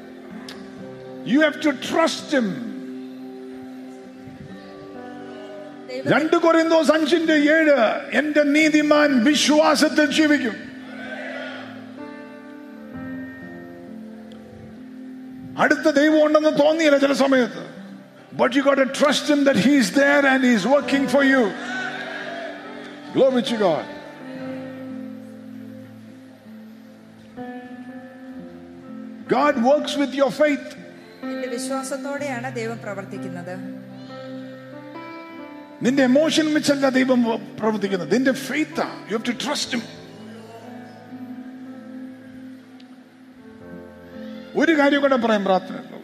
You have to trust him. 2 Korinthos 5:7 എന്റെ നീതിമാൻ വിശ്വാസത്തിൽ ജീവിക്കും. അടുത്ത ദൈവം ഉണ്ടെന്ന് തോന്നിയില്ല ചില സമയത്ത്. But you got to trust him that he is there and he is working for you. Glory to God. God works with your faith. നിന്റെ വിശ്വാസത്തോടെയാണ് ദൈവം പ്രവർത്തിക്കുന്നത്. നിന്റെ എമോഷൻ വെച്ചല്ല ദൈവം പ്രവർത്തിക്കുന്നത്. നിന്റെ faith. You have to trust him. ഒരു കാര്യം കൂടെ പറയാം പ്രാർത്ഥനയിലുള്ള.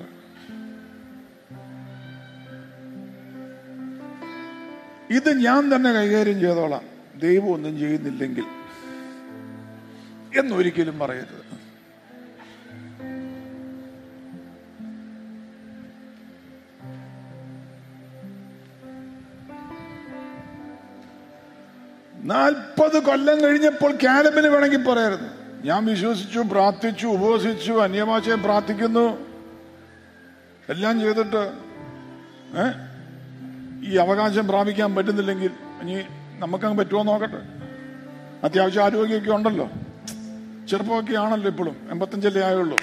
ഇത് ഞാൻ തന്നെ കൈകാര്യം ചെയ്തോളാം, ദൈവം ഒന്നും ചെയ്യുന്നില്ലെങ്കിൽ എന്നൊരിക്കലും പറയരുത്. നാൽപ്പത് കൊല്ലം കഴിഞ്ഞപ്പോൾ കാലബിന് വേണമെങ്കിൽ പറയരുത്, ഞാൻ വിശ്വസിച്ചു, പ്രാർത്ഥിച്ചു, ഉപവസിച്ചു, അന്യഭാഷയെ പ്രാർത്ഥിക്കുന്നു, എല്ലാം ചെയ്തിട്ട് ഈ അവകാശം പ്രാപിക്കാൻ പറ്റുന്നില്ലെങ്കിൽ ഇനി നമുക്കങ്ങ് പറ്റുമോ നോക്കട്ടെ. അത്യാവശ്യം ആരോഗ്യമൊക്കെ ഉണ്ടല്ലോ, ചെറുപ്പമൊക്കെ ആണല്ലോ, ഇപ്പോഴും 85 ആയുള്ളൂ.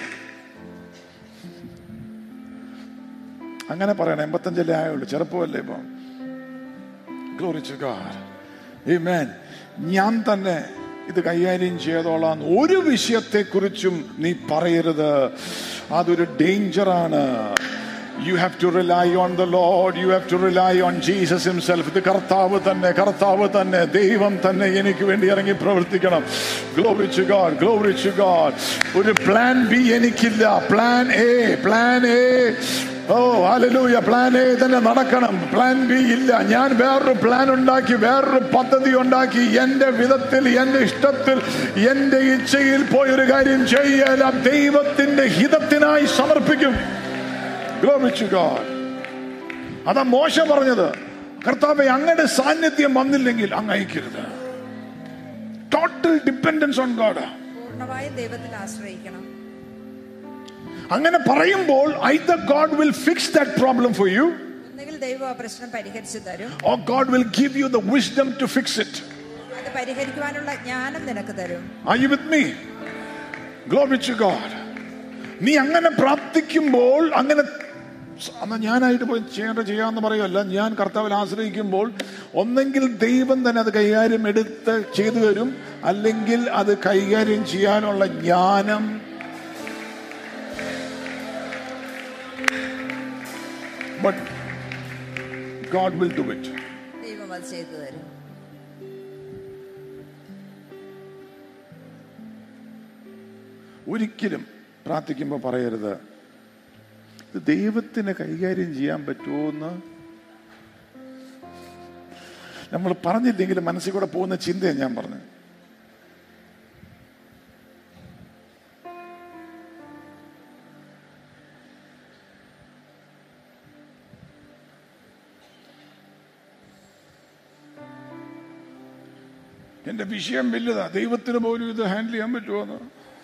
അങ്ങനെ പറയണം, 85 ആയുള്ളൂ, ചെറുപ്പമല്ലേ ഇപ്പം. Glory to God. Amen. ഞാൻ തന്നെ ഇത് കൈകാര്യം ചെയ്തോളാം ഒരു വിഷയത്തെക്കുറിച്ചും നീ പറയരുത്. അതൊരു ഡേഞ്ചറാണ്. You have to rely on the Lord. You have to rely on Jesus himself. ഇത് കർത്താവ് തന്നെ ദൈവം തന്നെ എനിക്ക് വേണ്ടി ഇറങ്ങി പ്രവർത്തിക്കണം. Glory to God. Glory to God. ഒരു പ്ലാൻ ബി എനിക്കില്ല. പ്ലാൻ എ ഓ ഹല്ലേലൂയ. പ്ലാൻ എ തന്നെ നടക്കണം, പ്ലാൻ ബി ഇല്ല. ഞാൻ വേറൊരു പ്ലാൻ ഉണ്ടാക്കി, വേറൊരു പദ്ധതി ഉണ്ടാക്കി, എന്റെ വിധത്തിൽ, എന്റെ ഇഷ്ടത്തിൽ, എന്റെ ഇച്ഛയിൽ പോയൊരു കാര്യം ചെയ്യല. ദൈവത്തിന്റെ ഹിതത്തിനായി സമർപ്പിക്കും. Glory to God. അതാ മോശ പറഞ്ഞത്, കർത്താവേ അങ്ങയുടെ സാന്നിധ്യം വന്നില്ലെങ്കിൽ അങ്ങ് അയക്കരുത്. Total dependence on God. പൂർണ്ണമായും ദൈവത്തിൽ ആശ്രയിക്കണം. അങ്ങനെ പറയുമ്പോൾ either God will fix that problem for you, ഒന്നുകിൽ ദൈവം ആ പ്രശ്നം പരിഹരിച്ചു തരും, or God will give you the wisdom to fix it. അത് പരിഹരിക്കുവാനുള്ള ജ്ഞാനം നിനക്ക് തരും. Are you with me? Glory to God. നീ അങ്ങനെ പ്രാർത്ഥിക്കുമ്പോൾ, അങ്ങനെ ഞാനായിട്ട് പോയി ചെയ്യാമെന്ന് പറയുമല്ല, ഞാൻ കർത്താവിൽ ആശ്രയിക്കുമ്പോൾ ഒന്നെങ്കിൽ ദൈവം തന്നെ അത് കൈകാര്യം എടുത്ത് ചെയ്തു തരും, അല്ലെങ്കിൽ അത് കൈകാര്യം ചെയ്യാനുള്ള ജ്ഞാനം but God will do it. ദൈവം അത് ചെയ്തു തരും. ഒരിക്കലും പ്രാർത്ഥിക്കുമ്പോൾ പറയരുത് ഇത് ദൈവത്തിന് കൈകാര്യം ചെയ്യാൻ പറ്റുമോ എന്ന്. നമ്മൾ പറഞ്ഞില്ലെങ്കിലും മനസ്സിൽ കൂടെ പോകുന്ന ചിന്തയാണ് ഞാൻ പറഞ്ഞത്. എന്റെ വിഷയം വലുതാ, ദൈവത്തിന് പോലും ഇത് ഹാൻഡിൽ ചെയ്യാൻ പറ്റുമോ എന്ന്.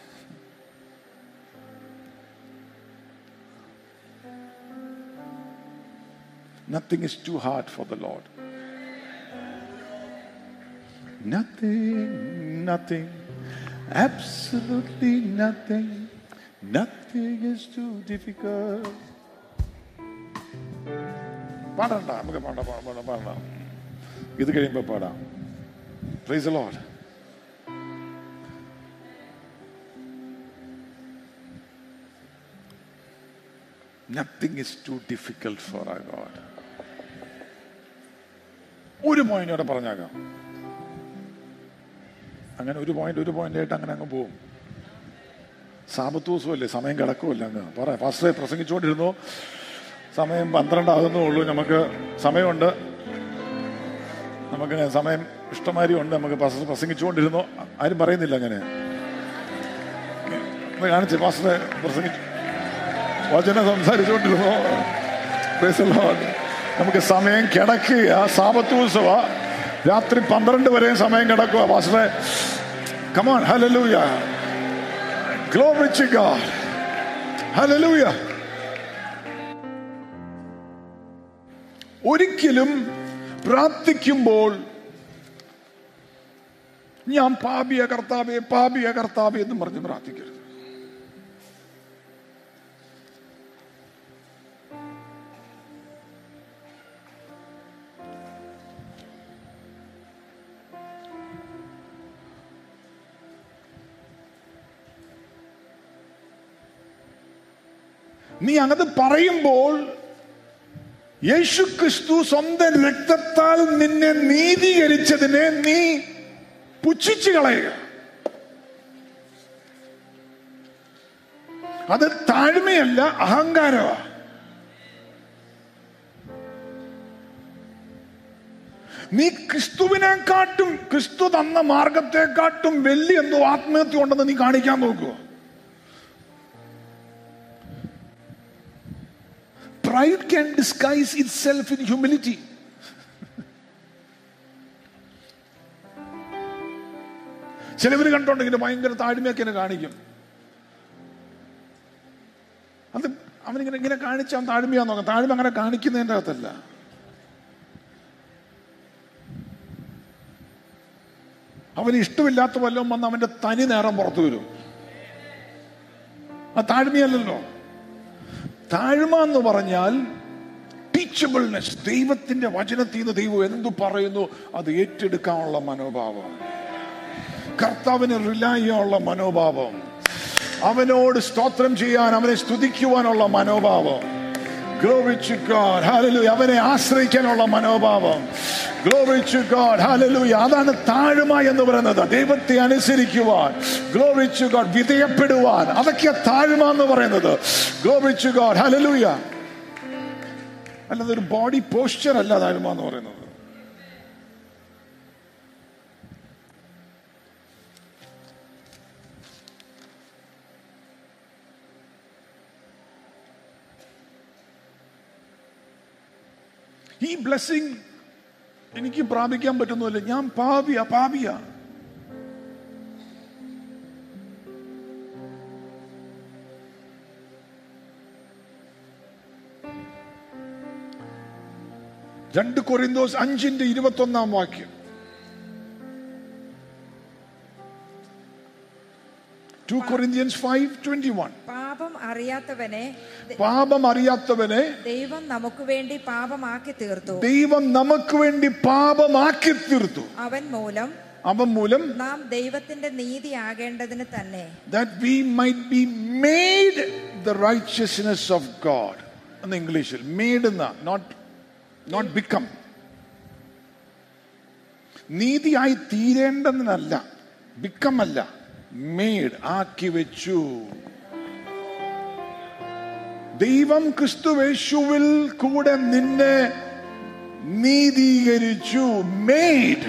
Nothing is too hard for the Lord. Nothing, absolutely nothing is too difficult. പാടണ്ട, നമുക്ക് പാടാം. ഇത് കഴിയുമ്പോ പാടാം. Praise the Lord. Nothing is too difficult for our God. ഒരു പോയിന്റോടെ പറഞ്ഞാകാം. അങ്ങനെ ഒരു പോയിന്റ് ആയിട്ട് അങ്ങനെ അങ്ങ് പോവും. സാബത്ത് ദിവസമല്ലേ, സമയം കിടക്കുമല്ലേ. അങ്ങ് പാസ്റ്ററെ പ്രസംഗിച്ചുകൊണ്ടിരുന്നു, സമയം 12 ആകുന്നുള്ളൂ. നമുക്ക് സമയമുണ്ട്, നമുക്ക് സമയം ഇഷ്ടമാതിരി ഉണ്ട്. നമുക്ക് പാസ്റ്റർ പ്രസംഗിച്ചുകൊണ്ടിരുന്നു, ആരും പറയുന്നില്ല. അങ്ങനെ കാണിച്ച് പാസ്റ്ററെ പ്രസംഗിച്ചു, വചനം സംസാരിച്ചുകൊണ്ടിരുന്നു. നമുക്ക് സമയം കിടക്കുക. സാബത്ത് ദിവസമാ, രാത്രി 12 വരെയും സമയം കിടക്കുക. പാസ്റ്ററെ come on, hallelujah, glory to God, hallelujah. ഒരിക്കലും പ്രാർത്ഥിക്കുമ്പോൾ ഞാൻ പാപിയ കർത്താവേ എന്ന് പറഞ്ഞ് പ്രാർത്ഥിക്കരുത്. നീ അങ്ങനെ പറയുമ്പോൾ യേശു ക്രിസ്തു സ്വന്തം രക്തത്താൽ നിന്നെ നീതീകരിച്ചതിനെ നീ പുച്ഛിച്ചു കളയുക. അത് താഴ്മയല്ല, അഹങ്കാരമാണ്. നീ ക്രിസ്തുവിനെക്കാട്ടും, ക്രിസ്തു തന്ന മാർഗത്തെക്കാട്ടും വലിയ എന്തോ ആത്മഹത്യ ഉണ്ടെന്ന് നീ കാണിക്കാൻ നോക്കുക. Pride can disguise itself in humility. ചിലവര് കണ്ടോണ്ടെങ്കിൽ ഭയങ്കര താഴ്മയൊക്കെ എന്നെ കാണിക്കും. അത് അവനിങ്ങനെ കാണിച്ച അവൻ താഴ്മയാന്ന് നോക്കാം. താഴ്മ അങ്ങനെ കാണിക്കുന്നതിൻ്റെ അകത്തല്ല. അവന് ഇഷ്ടമില്ലാത്ത വല്ലതും വന്ന് അവന്റെ തനി നേരം പുറത്തു വരും. ആ താഴ്മയല്ലല്ലോ. താഴ്മ എന്ന് പറഞ്ഞാൽ ടീച്ചബിൾനെസ്. ദൈവത്തിന്റെ വചനത്തിൽ നിന്ന് ദൈവം എന്തു പറയുന്നു അത് ഏറ്റെടുക്കാനുള്ള മനോഭാവം, കർത്താവിനെ റിലൈ ചെയ്യാനുള്ള മനോഭാവം, അവനോട് സ്തോത്രം ചെയ്യാൻ, അവനെ സ്തുതിക്കുവാനുള്ള മനോഭാവം. Glory to God, hallelujah. അവനെ ആശ്രയിക്കാനുള്ള മനോഭാവം. Glory to God, hallelujah. അതാണ് താഴ്മ എന്ന് പറയുന്നത്. ദൈവത്തെ അനുസരിക്കുവാൻ, Glory to God, വിധേയപ്പെടുവാൻ, അതൊക്കെയാ താഴ്മ എന്ന് പറയുന്നത്. Glory to God, hallelujah. അല്ലാതെ ഒരു ബോഡി പോസ്ചർ അല്ല താഴ്മ എന്ന് പറയുന്നത്. ഈ ബ്ലെസ്സിങ് എനിക്ക് പ്രാപിക്കാൻ പറ്റുന്നില്ല. ഞാൻ പാപിയാ. രണ്ട് കൊരിന്തോസ് 5:21 2 Corinthians 5:21. പാപം അറിയാത്തവനെ ദൈവം നമുക്ക് വേണ്ടി പാപമാക്കി തീർത്തു. അവൻ മൂലം നാം ദൈവത്തിന്റെ നീതി ആകേണ്ടതിന് തന്നെ. That we might be made the righteousness of God. In English, made not become. നീതിയായി തീരേണ്ടതിനല്ല, become അല്ല, made ആക്കി വെച്ചു. ദൈവം ക്രിസ്തുയേശുവിൽ കൂടെ നിന്നെ നീതീകരിച്ചു. made.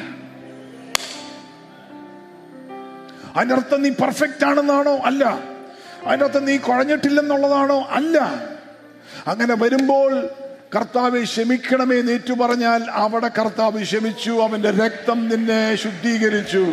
അതിനർത്ഥം നീ പെർഫെക്റ്റ് ആണെന്നാണോ? അല്ല. അതിനർത്ഥം നീ കുഴഞ്ഞിട്ടില്ലെന്നുള്ളതാണോ? അല്ല. അങ്ങനെ വരുമ്പോൾ കർത്താവെ ക്ഷമിക്കണമേ നേറ്റു പറഞ്ഞാൽ അവിടെ കർത്താവ് ക്ഷമിച്ചു. അവന്റെ രക്തം നിന്നെ ശുദ്ധീകരിച്ചു.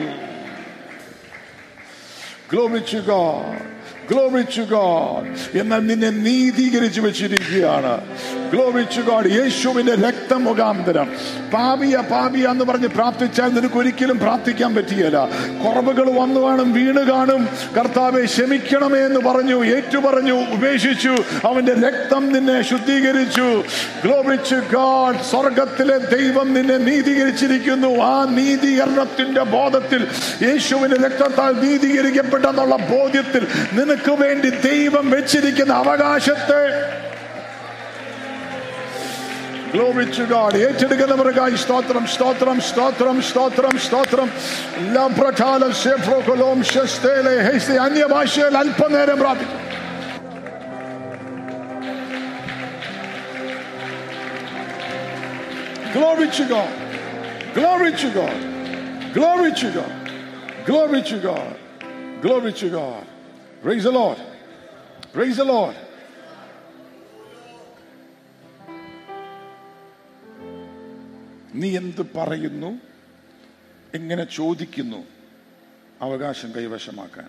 Glory to God. Glory to God. എന്നാൽ നിന്നെ നീതീകരിച്ചു വെച്ചിരിക്കുകയാണ്. Glory to God. യേശുവിന്റെ രക്തം മുഖാന്തരം പാപിയ എന്ന് പറഞ്ഞ് പ്രാർത്ഥിച്ചാൽ നിനക്ക് ഒരിക്കലും പ്രാർത്ഥിക്കാൻ പറ്റിയല്ല. കുറവുകൾ വന്നു കാണും, വീണ് കാണും. കർത്താവെ ക്ഷമിക്കണമേ എന്ന് പറഞ്ഞു, ഏറ്റുപറഞ്ഞു, ഉപേക്ഷിച്ചു. അവന്റെ രക്തം നിന്നെ ശുദ്ധീകരിച്ചു. Glory to God. സ്വർഗത്തിലെ ദൈവം നിന്നെ നീതീകരിച്ചിരിക്കുന്നു. ആ നീതീകരണത്തിന്റെ ബോധത്തിൽ, യേശുവിന്റെ രക്തത്താൽ നീതീകരിക്കപ്പെട്ടെന്നുള്ള ബോധ്യത്തിൽ നിനക്ക് വേണ്ടി ദൈവം വെച്ചിരിക്കുന്ന അവകാശത്തെ Glory to God. ഏറ്റെടുക്കുന്നവർക്കായി സ്തോത്രം, സ്തോത്രം, സ്തോത്രം, സ്തോത്രം, സ്തോത്രം. അന്യഭാഷയിൽ അല്പനേരം പ്രാർത്ഥിക്കും. Glory to God. Glory to God. Glory to God. Glory to God. Glory to God. Praise the Lord. Praise the Lord. നീ എന്ത് പറയുന്നു, എങ്ങനെ ചോദിക്കുന്നു, അവകാശം കൈവശമാക്കാൻ.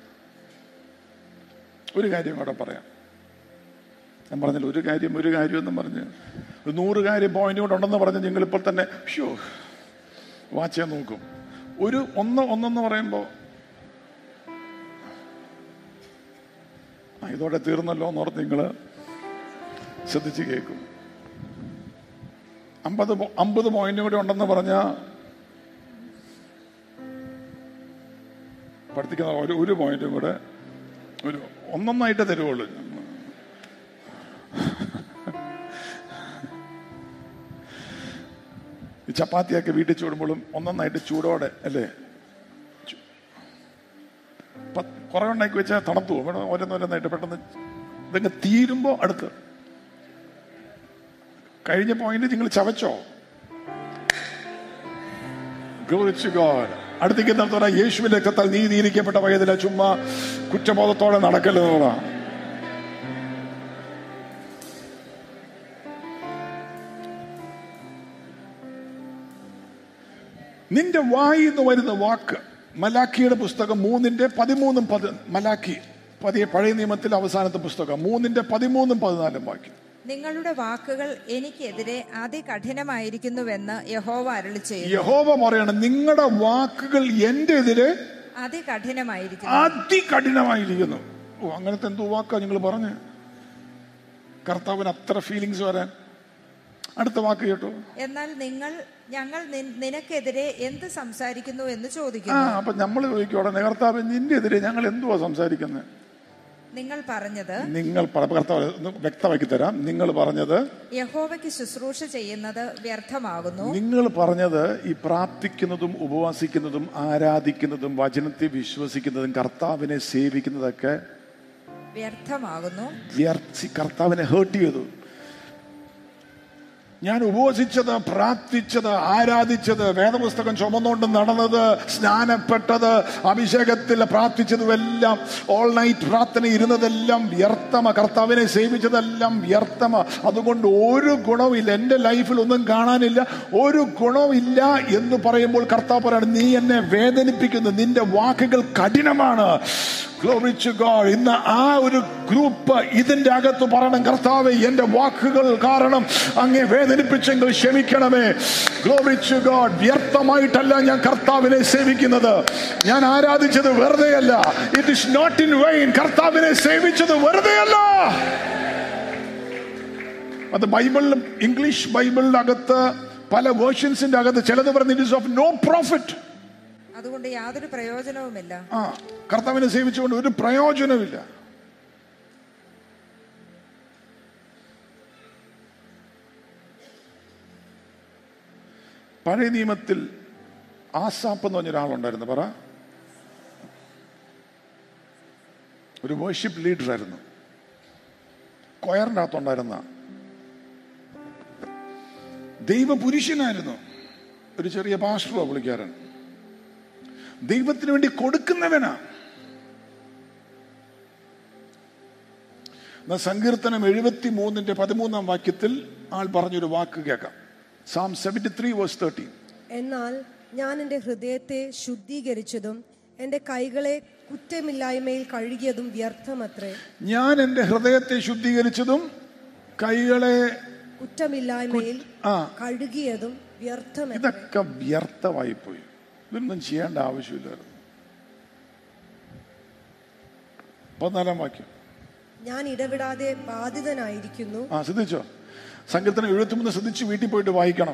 ഒരു കാര്യം കൂടെ പറയാം. ഞാൻ പറഞ്ഞില്ല, ഒരു കാര്യം എന്നും പറഞ്ഞ് 100 കാര്യം പോയിന്റ് കൂടെ ഉണ്ടെന്ന് പറഞ്ഞ് നിങ്ങളിപ്പോൾ തന്നെ വാച്ചാൻ നോക്കും. ഒന്നെന്ന് പറയുമ്പോൾ ഇതോടെ തീർന്നല്ലോ എന്നോർത്ത് നിങ്ങൾ ശ്രദ്ധിച്ച് കേൾക്കും. 50 പോയിന്റ് കൂടെ ഉണ്ടെന്ന് പറഞ്ഞ പഠിപ്പിക്കുന്ന ഒരു പോയിന്റും കൂടെ ഒന്നൊന്നായിട്ട് തരുവുള്ളൂ. ഈ ചപ്പാത്തിയൊക്കെ വീട്ടിൽ ചൂടുമ്പോഴും ഒന്നൊന്നായിട്ട് ചൂടോടെ അല്ലേ, കുറെ ഉണ്ടാക്കി വെച്ചാൽ തണുത്തു പോകും. ഓരോന്നോരോന്നായിട്ട് പെട്ടെന്ന് ഇതങ്ങ് തീരുമ്പോ അടുത്ത് കഴിഞ്ഞ പോയിന്റ് നിങ്ങൾ ചവച്ചോ? Glory to God. അടുത്തേക്ക് എന്താ പറയാ? യേശുവിന്റെ രക്തത്താൽ നീതീകരിക്കപ്പെട്ട വയതില ചുമ്മാ കുറ്റബോധത്തോടെ നടക്കല്ലെന്ന് പറ. നിന്റെ വായിന്ന് വരുന്ന വാക്ക്, മലാക്കിയുടെ പുസ്തകം 3:13 മലാക്കി പഴയ നിയമത്തിലെ അവസാനത്തെ പുസ്തകം 3:13-14 വാക്യം. നിങ്ങളുടെ വാക്കുകൾ എനിക്കെതിരെ അതികഠിനമായിരിക്കുന്നുവെന്ന് യഹോവ അരുളിച്ചെയ്യുന്നു. യഹോവ പറയണം, നിങ്ങളുടെ വാക്കുകൾ എന്റെ എതിരെ അതികഠിനമായിരിക്കുന്നു. അങ്ങനത്തെ എന്തോ വാക്കാ നിങ്ങൾ പറഞ്ഞ് കർത്താവിന് അത്ര ഫീലിങ്സ് വരാൻ? അടുത്ത വാക്ക് കേട്ടോ. എന്നാൽ ഞങ്ങൾ നിനക്കെതിരെ എന്ത് സംസാരിക്കുന്നു എന്ന് ചോദിക്കുന്നു. അപ്പൊ നമ്മൾ ചോദിക്കും ഉടനെ, കർത്താവ് നിന്റെ എതിരെ ഞങ്ങൾ എന്തുവാ സംസാരിക്കുന്നത്? നിങ്ങൾ പറഞ്ഞത്, കർത്താവ് വ്യക്തമാക്കി തരാം. നിങ്ങൾ പറഞ്ഞത് യഹോവയ്ക്ക് ശുശ്രൂഷ ചെയ്യുന്നത് വ്യർത്ഥമാകുന്നു. നിങ്ങൾ പറഞ്ഞത് ഈ പ്രാർത്ഥിക്കുന്നതും ഉപവാസിക്കുന്നതും ആരാധിക്കുന്നതും വചനത്തെ വിശ്വസിക്കുന്നതും കർത്താവിനെ സേവിക്കുന്നതൊക്കെ വ്യർത്ഥമാകുന്നു. കർത്താവിനെ ഹേർട്ട് ചെയ്തു. ഞാൻ ഉപവസിച്ചത്, പ്രാർത്ഥിച്ചത്, ആരാധിച്ചത്, വേദപുസ്തകം ചുമന്നുകൊണ്ട് നടന്നത്, സ്നാനപ്പെട്ടത്, അഭിഷേകത്തിൽ പ്രാർത്ഥിച്ചതുമെല്ലാം, ഓൾ നൈറ്റ് പ്രാർത്ഥന ഇരുന്നതെല്ലാം വ്യർത്ഥമ. കർത്താവിനെ സേവിച്ചതെല്ലാം വ്യർത്ഥമ. അതുകൊണ്ട് ഒരു ഗുണമില്ല, എന്റെ ലൈഫിൽ ഒന്നും കാണാനില്ല, ഒരു ഗുണമില്ല എന്ന് പറയുമ്പോൾ കർത്താവ് പറയാണ്, നീ എന്നെ വേദനിപ്പിക്കുന്നു, നിന്റെ വാക്കുകൾ കഠിനമാണ്. Glory to God. ഇന്ന് ആ ഒരു ഗ്രൂപ്പ് ഇതിന്റെ അകത്ത് പറയണം, കർത്താവേ എന്റെ വാക്കുകൾ കാരണം അങ്ങേ വേദനിപ്പിച്ചെങ്കിൽ ക്ഷമിക്കണമേ. Glory to God. വ്യർത്ഥമായിട്ടല്ല ഞാൻ കർത്താവിനെ സേവിക്കുന്നത്, ഞാൻ ആരാധിച്ചത് വെറുതെയല്ല. It is not in vain. കർത്താവിനെ സേവിച്ചത് വെറുതെയല്ല. അത് ബൈബിളിലും ഇംഗ്ലീഷ് ബൈബിളിനകത്ത് പല വേർഷൻസിന്റെ അകത്ത് ചിലത് പറയുന്നത് it is of no profit, അതുകൊണ്ട് യാതൊരു പ്രയോജനവുമില്ല. കർത്താവിനെ സേവിച്ചുകൊണ്ട് ഒരു പ്രയോജനമില്ല. പഴയ നിയമത്തിൽ ആസാപ്പ് എന്ന് പറഞ്ഞൊരാളുണ്ടായിരുന്നു. പറ, ഒരു വർഷിപ്പ് ലീഡർ ആയിരുന്നു, കൊയറിന്റെ അകത്തുണ്ടായിരുന്ന ദൈവപുരുഷനായിരുന്നു. ഒരു ചെറിയ പാസ്റ്ററോ പുള്ളിക്കാരൻ, ദൈവത്തിന് വേണ്ടി കൊടുക്കുന്നവനാ. സങ്കീർത്തനം 73:13 വാക്യത്തിൽ ആൾ പറഞ്ഞൊരു വാക്ക് കേൾക്കാം. Psalm 73 verse 13. എന്നാൽ ഞാൻ എൻ്റെ ഹൃദയത്തെ ശുദ്ധീകരിച്ചതും എൻ്റെ കൈകളെ കുറ്റമില്ലായ്മയിൽ കഴുകിയതും വ്യർത്ഥമത്രേ. ഞാൻ എൻ്റെ ഹൃദയത്തെ ശുദ്ധീകരിച്ചതും കൈകളെ കുറ്റമില്ലായ്മയിൽ കഴുകിയതും വ്യർത്ഥമത്രേ. ഇതൊക്കെ വ്യർത്ഥമായി പോയി. ഇതൊന്നും ചെയ്യേണ്ട ആവശ്യമില്ലായിരുന്നു. 14 വാക്യം. ഞാൻ ഇടവിടാതെ ബാധിതനായിരിക്കുന്നു. ശ്രദ്ധിച്ചോ? സങ്കീർത്തനം 73 ശ്രദ്ധിച്ച് വീട്ടിൽ പോയിട്ട് വായിക്കണം.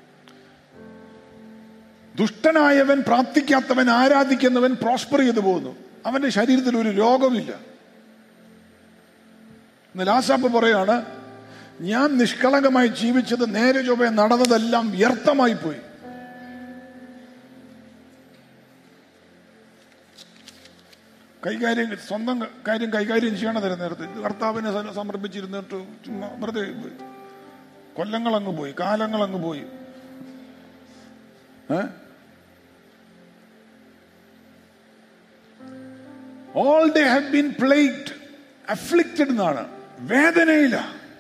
ദുഷ്ടനായവൻ, പ്രാർത്ഥിക്കാത്തവൻ, ആരാധിക്കുന്നവൻ പ്രോസ്പർ ചെയ്തു പോകുന്നു. അവന്റെ ശരീരത്തിൽ ഒരു രോഗമില്ല. എന്നാൽ ആസാപ്പ് പറയാണ്, ഞാൻ നിഷ്കളങ്കമായി ജീവിച്ചത്, നേരെ ചൊവ്വേ നടന്നതെല്ലാം വ്യർത്ഥമായി പോയി. സ്വന്തം കാര്യം കൈകാര്യം ചെയ്യണം. തരുന്ന നേരത്തെ കർത്താവിനെ സമർപ്പിച്ചിരുന്നിട്ട് ചുമ്മാ വെറുതെ പോയി. കൊല്ലങ്ങളങ്ങ് പോയി, കാലങ്ങളങ്ങ് പോയി. All they have been plagued, afflicted എന്നാണ്, വേദനയില്ല.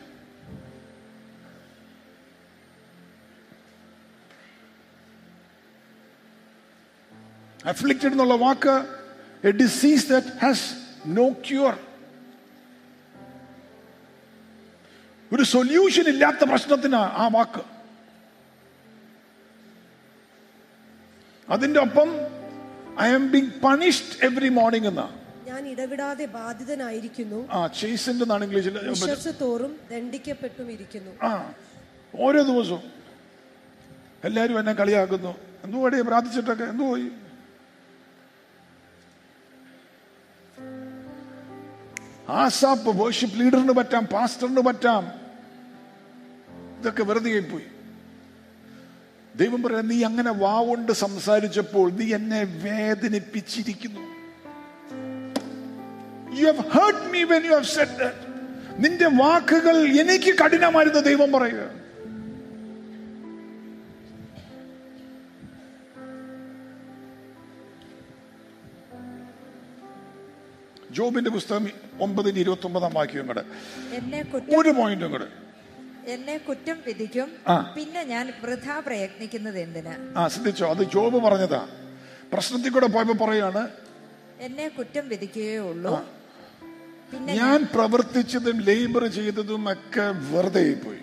Afflicted എന്നുള്ള വാക്ക് a disease that has no cure. ഒരു സൊല്യൂഷൻ ഇല്ലാത്ത പ്രശ്നത്തിനാ ആ വാക്ക്. അതിന്റെ ഒപ്പം I am being punished every morning എന്നാ. ഞാൻ ഇടവിടാതെ ബാധിതനായിരിക്കുന്നു. ചേസിന്റെ എന്നാണ് ഇംഗ്ലീഷിൽ. തോറും ദണ്ഡിക്കപ്പെട്ടും ഇരിക്കുന്നു. ഓരോ ദിവസവും എല്ലാരും എന്നെ കളിയാക്കുന്നു. എന്തുവാടിയെ പ്രാർത്ഥിച്ചിട്ടൊക്കെ എന്തുപോയി? ആസാപ്പ് വർഷിപ്പ് ലീഡറിന് പറ്റാം, പാസ്റ്ററിന് പറ്റാം, ഇതൊക്കെ വെറുതെ പോയി. ദൈവം പറയാം, നീ അങ്ങനെ വാവുകൊണ്ട് സംസാരിച്ചപ്പോൾ നീ എന്നെ വേദനിപ്പിച്ചിരിക്കുന്നു. You have hurt me when you have said that. നിന്റെ വാക്കുകൾ എനിക്ക് കഠിനമായിരുന്നു. ദൈവം പറയുക. ജോബിന്റെ പുസ്തകം 9:29 വാക്യം കൂടെ, ഒരു പോയിന്റും കൂടെ. എന്നെ കുറ്റം വിധിക്കും, പിന്നെ ഞാൻ വൃഥാ പ്രയത്നിക്കുന്നത് എന്തിന്? ശ്രദ്ധിച്ചോ? അത് ജോബ് പറഞ്ഞതാ. പ്രശ്നത്തിൽ കൂടെ പോയപ്പോ പറയാണ്, എന്നെ കുറ്റം വിധിക്കുകയേ ഉള്ളൂ, പിന്നെ ഞാൻ പ്രവർത്തിച്ചതും ലേബർ ചെയ്തതും ഒക്കെ വെറുതെ പോയി.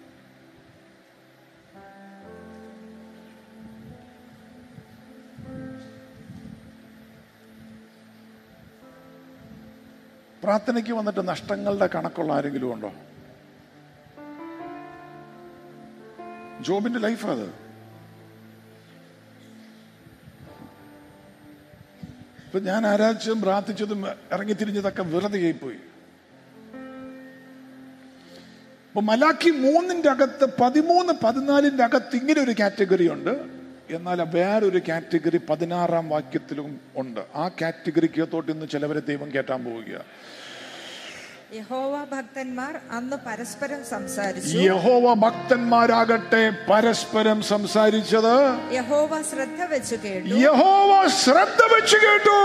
പ്രാർത്ഥനയ്ക്ക് വന്നിട്ട് നഷ്ടങ്ങളുടെ കണക്കുള്ള ആരെങ്കിലും ഉണ്ടോ? ജോബിന്റെ ലൈഫ് അത്. ഇപ്പൊ ഞാൻ ആരാധിച്ചതും പ്രാർത്ഥിച്ചതും ഇറങ്ങിത്തിരിഞ്ഞതൊക്കെ വെറുതെ ആയിപ്പോയി. അപ്പൊ മലാക്കി 3 അകത്ത് 13-14 അകത്ത് ഇങ്ങനെ ഒരു കാറ്റഗറി ഉണ്ട്. എന്നാൽ വേറൊരു കാറ്റഗറി 16 വാക്യത്തിലും ഉണ്ട്. ആ കാറ്റഗറിക്കകത്തോട്ട് ഇന്ന് ചിലവരെ ദൈവം കേട്ടാൻ പോവുക. യഹോവ ഭക്തന്മാർ അന്ന് പരസ്പരം സംസാരിച്ചു. യഹോവ ഭക്തന്മാരാകട്ടെ പരസ്പരം സംസാരിച്ചത് യഹോവ ശ്രദ്ധ വെച്ച് കേട്ടു. യഹോവ ശ്രദ്ധ വെച്ച് കേട്ടു.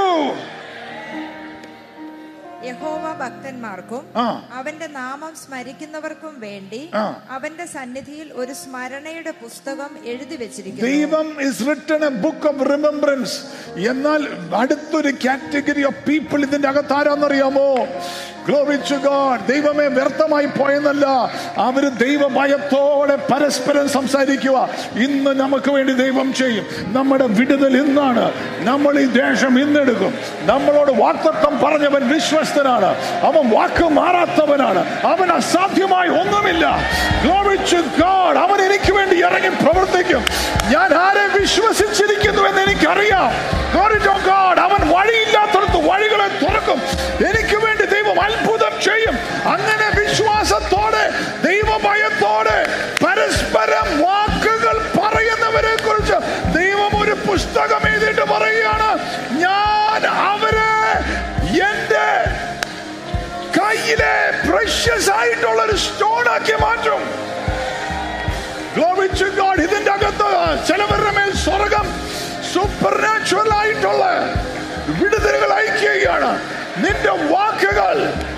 യഹോവ ഭക്തന്മാർക്കും അവന്റെ നാമം സ്മരിക്കുന്നവർക്കും വേണ്ടി അവന്റെ സന്നിധിയിൽ ഒരു സ്മരണയുടെ പുസ്തകം എഴുതി വെച്ചിരിക്കുന്നു. ദൈവം is written a book of remembrance. എന്നാൽ അടുത്തൊരു കാറ്റഗറി ഓഫ് പീപ്പിൾ ഇതിന്റെ അകത്ത് ആരാന്നറിയാമോ? Glory to God. ദൈവമേ വ്യർത്ഥമായി പോയെന്നല്ല, അവര് ദൈവഭയത്തോടെ പരസ്പരം സംസാരിക്കുക. ഇന്ന് നമുക്ക് വേണ്ടി ദൈവം ചെയ്യും. നമ്മുടെ വിടുതൽ ഇന്നാണ്. നമ്മൾ ഈ ദേശം ഇന്നെടുക്കും. നമ്മളോട് വാഗ്ദത്തം പറഞ്ഞവൻ വിശ്വസ്തനാണ്. അവൻ വാക്ക് മാറാത്തവനാണ്. അവൻ അസാധ്യമായി ഒന്നുമില്ല. Glory to God. അവൻ എനിക്ക് വേണ്ടി ഇറങ്ങി പ്രവർത്തിക്കും. ഞാൻ ആരെ വിശ്വസിച്ചിരിക്കുന്നു എന്ന് എനിക്കറിയാം. Glory to God. അവൻ വഴിയില്ലാത്തടത്ത് വഴികളെ തുറക്കും. എനിക്ക് വേണ്ടി ദൈവം അത്ഭുതം ചെയ്യും. അങ്ങനെ വിശ്വാസത്തോടെ ദൈവഭയത്തോടെ പരസ്പരം വാക്കുകൾ പറയുന്നവരെ കുറിച്ച് ദൈവം ഒരു പുസ്തകം എഴുതിയിട്ട് പറയുകയാണ്, ഞാൻ അവരെ എന്റെ കയ്യിലെ പ്രഷ്യസ് ആയിട്ടുള്ള ഒരു സ്റ്റോൺ ആക്കി മാറ്റും. Glory to God. ഇതിന്റെ അകത്ത് ചിലവരുടെ മേൽ സ്വർഗം സൂപ്പർ നാച്ചുറൽ ആയിട്ടുള്ള വിടുതലുകൾ അയക്കുകയാണ്. നിന്റെ വാക്കുകൾ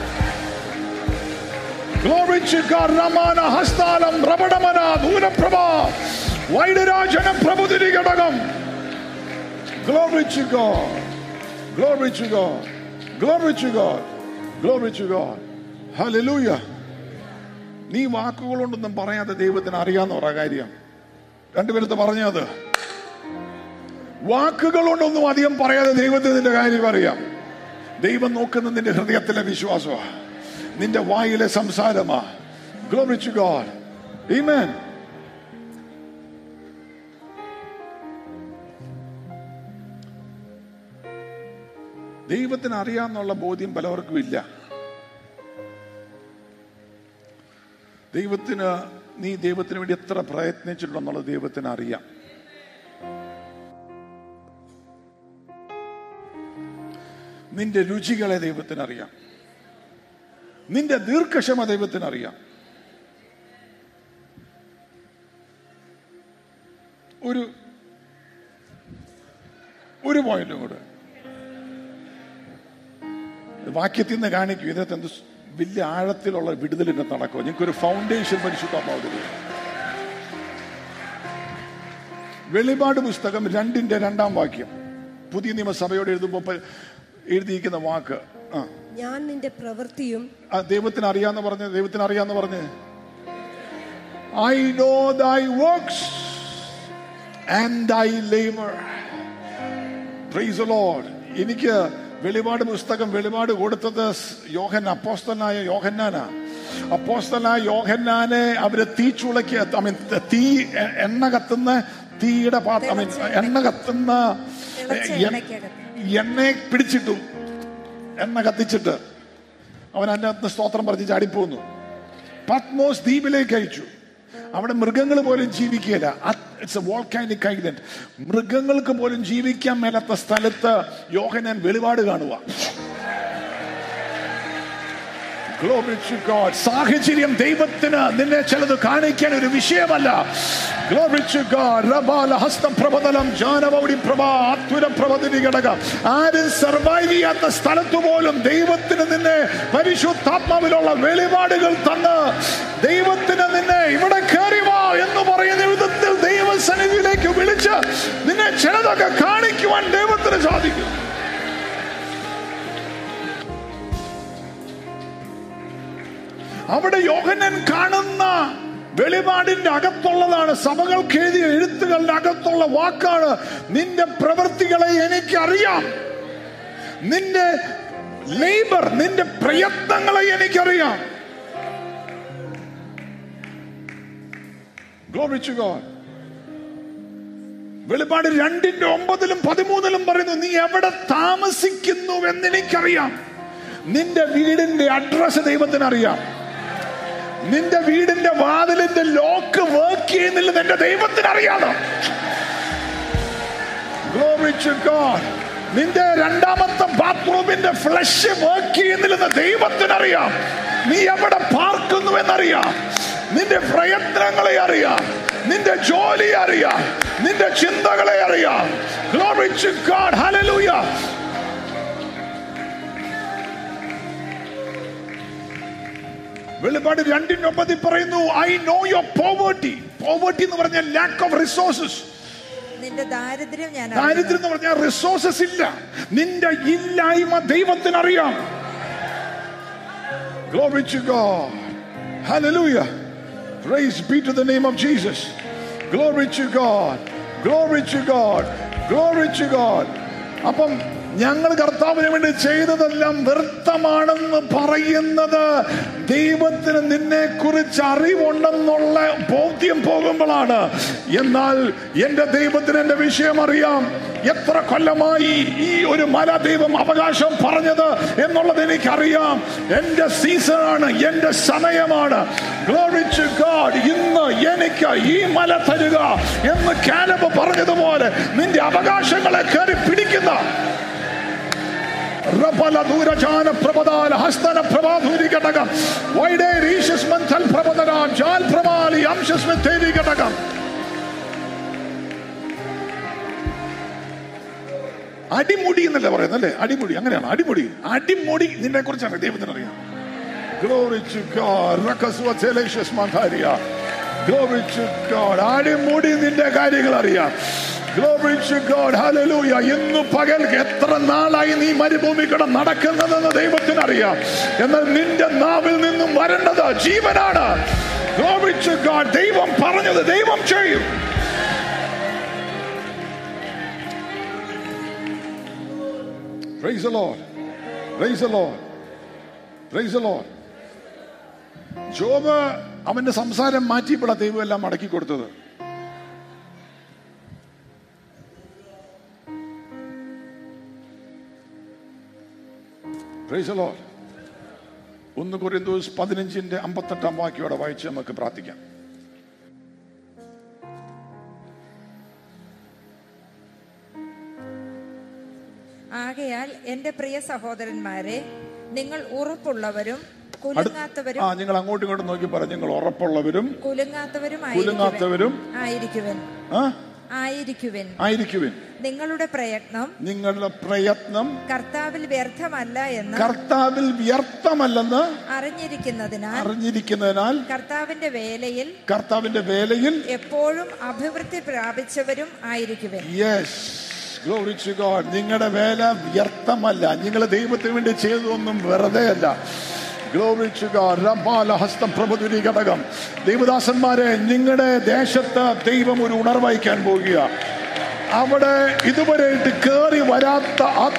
Glory to God. രമന ഹസ്താലം റബടമന ദൂരപ്രഭ വൈഡരാജന പ്രഭുതിരി ഘടകം. Glory to God. Glory to God. Glory to God. Glory to God. Hallelujah. നീ വാക്കുകൾ കൊണ്ടൊന്നും പറയാതെ ദൈവത്തിന് അറിയാന്ന് പറ കാര്യം. രണ്ടുപേരത്ത് പറഞ്ഞത് വാക്കുകൾ കൊണ്ടൊന്നും അധികം പറയാതെ ദൈവത്തിന് നിന്റെ കാര്യം അറിയാം. ദൈവം നോക്കുന്ന നിന്റെ ഹൃദയത്തിലെ വിശ്വാസമാ, നിന്റെ വായിലെ സംസാരമാ. Glory to God. Amen. ദൈവത്തിന് അറിയാന്നുള്ള ബോധ്യം പലർക്കും ഇല്ല. നീ ദൈവത്തിന് വേണ്ടി എത്ര പ്രയത്നിച്ചിട്ടുണ്ടെന്നുള്ളത് ദൈവത്തിന് അറിയാം. നിന്റെ രുചികളെ ദൈവത്തിന് അറിയാം. നിന്റെ ദീർഘക്ഷമ ദൈവത്തിന് അറിയാം. ഒരു പോയിന്റും കൂടെ വാക്യത്തിൽ നിന്ന് കാണിക്കും. ഇതിനകത്ത് എന്ത് വലിയ ആഴത്തിലുള്ള വിടുതലിന്റെ നടക്കുമോ? ഞങ്ങൾക്കൊരു ഫൗണ്ടേഷൻ പരിശുദ്ധമാവുക. വെളിപാട് പുസ്തകം 2:2 പുതിയ നിയമസഭയോട് എഴുതുമ്പോ എഴുതിയിരിക്കുന്ന വാക്ക്, ഞാൻ നിന്റെ പ്രവൃത്തിയും ദൈവത്തിന് അറിയാന്ന് പറഞ്ഞ് I know thy works and thy labor. Praise the Lord. എനിക്ക് വെളിപാട് പുസ്തകം വെളിപാട് കൊടുത്തത് അപ്പോസ്തലനായ യോഹന്നാനെ അവര് തീ എണ്ണ കത്തുന്ന തീയുടെ എണ്ണ കത്തുന്ന എണ്ണയെ പിടിച്ചിട്ടു, എണ്ണ കത്തിച്ചിട്ട് അവൻ അതിനകത്ത് സ്തോത്രം പറഞ്ഞ് ചാടിപ്പോന്നു. പത്മോസ് ദ്വീപിലേക്ക് അയച്ചു. അവിടെ മൃഗങ്ങൾ പോലും ജീവിക്കുകയില്ല. It's a volcanic island. മൃഗങ്ങൾക്ക് പോലും ജീവിക്കാൻ മേലാത്ത സ്ഥലത്ത് യോഹന്നാൻ വെളിപാട് കാണുക. Glory to God. സാഹചര്യം ദൈവത്തിന് നിന്നെ ചിലത് കാണിക്കാൻ ഒരു വിഷയമല്ല. Glory to God. റബാല ഹസ്തം പ്രബദലം ജാനവൗടി പ്രഭ ആത്വര പ്രവദിനി ഘടകം. ആരും സർവൈവ് ചെയ്യാത്ത സ്ഥലത്ത് പോലും ദൈവത്തിന് നിന്നെ പരിശുദ്ധാത്മാവിലുള്ള വെളിപാടുകൾ തന്ന് ദൈവത്തിന് നിന്നെ ഇവിടെ കയറി വാ എന്ന് പറയുന്ന വിധത്തിൽ ദൈവസന്നിധിയിലേക്ക് വിളിച്ച് നിന്നെ ചിലതൊക്കെ കാണിക്കുവാൻ ദൈവത്തിന് സാധിക്കും. അവിടെ യോഹന്നാൻ കാണുന്ന വെളിപാടിന്റെ അകത്തുള്ളതാണ്, സഭകൾക്ക് എഴുതിയ എഴുത്തുകളുടെ അകത്തുള്ള വാക്കാണ്. നിന്റെ പ്രവൃത്തികളെ എനിക്കറിയാം, നിന്റെ ലേബർ, നിന്റെ പ്രയത്നങ്ങളെ എനിക്കറിയാം. Glory to God. വെളിപാട് 2:9-13 പറയുന്നു, നീ എവിടെ താമസിക്കുന്നു എന്ന് എനിക്കറിയാം. നിന്റെ വീടിന്റെ അഡ്രസ് ദൈവത്തിന് അറിയാം. നിന്റെ വീടിന്റെ വാതിലിന്റെ ലോക്ക് വർക്ക് ചെയ്യുന്നില്ലെന്ന് എന്റെ ദൈവത്തിന് അറിയാലോ. Glory to God. നിന്റെ രണ്ടാമത്തെ അതിനകത്ത് ബാത്റൂമിന്റെ ഫ്ലഷ് വർക്ക് ചെയ്യുന്നില്ലെന്ന് ദൈവത്തിനറിയാം. നീ എവിടെ പാർക്കുന്നു എന്നറിയാം. നിന്റെ പ്രയത്നങ്ങളെ അറിയാം, നിന്റെ ജോലി അറിയാം, നിന്റെ ചിന്തകളെ അറിയാം. Glory to God. Hallelujah. വെളിപാട് 2:9 പറയുന്നു, I know your poverty. Poverty എന്ന് പറഞ്ഞാൽ lack of resources. നിന്റെ ദാരിദ്ര്യം ഞാൻ ദാരിദ്ര്യം എന്ന് പറഞ്ഞാൽ റിസോഴ്സസ് ഇല്ല. നിന്റെ ഇല്ലായ്മ ദൈവത്തിനറിയാം. Glory to God. Hallelujah. Praise be to the name of Jesus. Glory to God. Glory to God. Glory to God. അപ്പം ഞങ്ങൾ കർത്താവിന് വേണ്ടി ചെയ്തതെല്ലാം വ്യർത്ഥമാണെന്ന് പറയുന്നത് ദൈവത്തിന് നിന്നെ കുറിച്ച് അറിവുണ്ടെന്നുള്ള ബോധ്യം പോകുമ്പോഴാണ്. എന്നാൽ എന്റെ ദൈവത്തിന് എന്റെ വിഷയം അറിയാം. എത്ര കൊല്ലമായി ഈ ഒരു മല ദൈവം അവകാശം പറഞ്ഞത് എന്നുള്ളത് എനിക്കറിയാം. എന്റെ സീസണാണ്, എന്റെ സമയമാണ്. Glory to God. ഇന്ന് എനിക്ക് ഈ മല തരുക എന്ന് കാലബ് പറഞ്ഞതുപോലെ നിന്റെ അവകാശങ്ങളെ കയറി പിടിക്കുന്ന റബല ദൂരജാന പ്രബദാല ഹസ്തന പ്രഭാധൂരി ഘടകം വൈഡേ രീശസ്മൻ തൽ പ്രബദനാം ജാൽ പ്രമാലി അംശസ്മൻ തേരി ഘടകം. അടിമുടി എന്നല്ലേ പറയുന്നത് അല്ലേ? അടിമുടി അങ്ങനെയാണ്. അടിമുടി നിന്നെ കുറിച്ചാണ് ദൈവത്തിനറിയാം. Glory to God. Rakaswa Teleshus Mantaria. Glory to God. അടിമുടി നിന്റെ കാര്യങ്ങൾ അറിയാം. Glory to God. Hallelujah. ഇന്ന് പകൽ എത്ര നാളായി നീ മരുഭൂമി കട നടക്കുന്നതെന്ന് ദൈവത്തിനറിയാം. എന്നാൽ നിന്റെ നാവിൽ നിന്നും വരേണ്ടത് ജീവനാണ്. Glory to God. ദൈവം പറഞ്ഞത് ദൈവം ചെയ്യും. Praise the Lord. Praise the Lord. Praise the Lord. Job അവന്റെ സംസാരം മാറ്റിയപ്പോഴാണ് ദൈവം എല്ലാം മടക്കി കൊടുത്തത്. Praise the Lord. 1 Corinthians 15:58 വാക്യോടെ വായിച്ച് നമുക്ക് പ്രാർത്ഥിക്കാം. ആകയാൽ എന്റെ പ്രിയ സഹോദരന്മാരെ, നിങ്ങൾ ഉറപ്പുള്ളവരും കുലുങ്ങാത്തവരും. നിങ്ങൾ അങ്ങോട്ടും ഇങ്ങോട്ടും നോക്കി പറഞ്ഞു. നിങ്ങൾ ഉറപ്പുള്ളവരും കുലുങ്ങാത്തവരും ആയിരിക്കുവിൻ. നിങ്ങളുടെ പ്രയത്നം കർത്താവിൽ വ്യർത്ഥമല്ലെന്ന് അറിഞ്ഞിരിക്കുന്നതിനാൽ കർത്താവിന്റെ വേലയിൽ എപ്പോഴും അഭിവൃദ്ധി പ്രാപിച്ചവരും ആയിരിക്കുവിൻ. Glory to God. നിങ്ങളുടെ വേല വ്യർത്ഥമല്ല. നിങ്ങൾ ദൈവത്തിന് വേണ്ടി ചെയ്തതൊന്നും വെറുതെ അല്ല. Glory to God. റബ്ബാല ഹസ്തം പ്രഭുതുരി ഘടകം. ദൈവദാസന്മാരെ, നിങ്ങളുടെ ദേശത്ത് ദൈവം ഒരു ഉണർവയ്ക്കാൻ പോകുക. അവിടെ ഇതുവരെയായിട്ട് കയറി വരാത്ത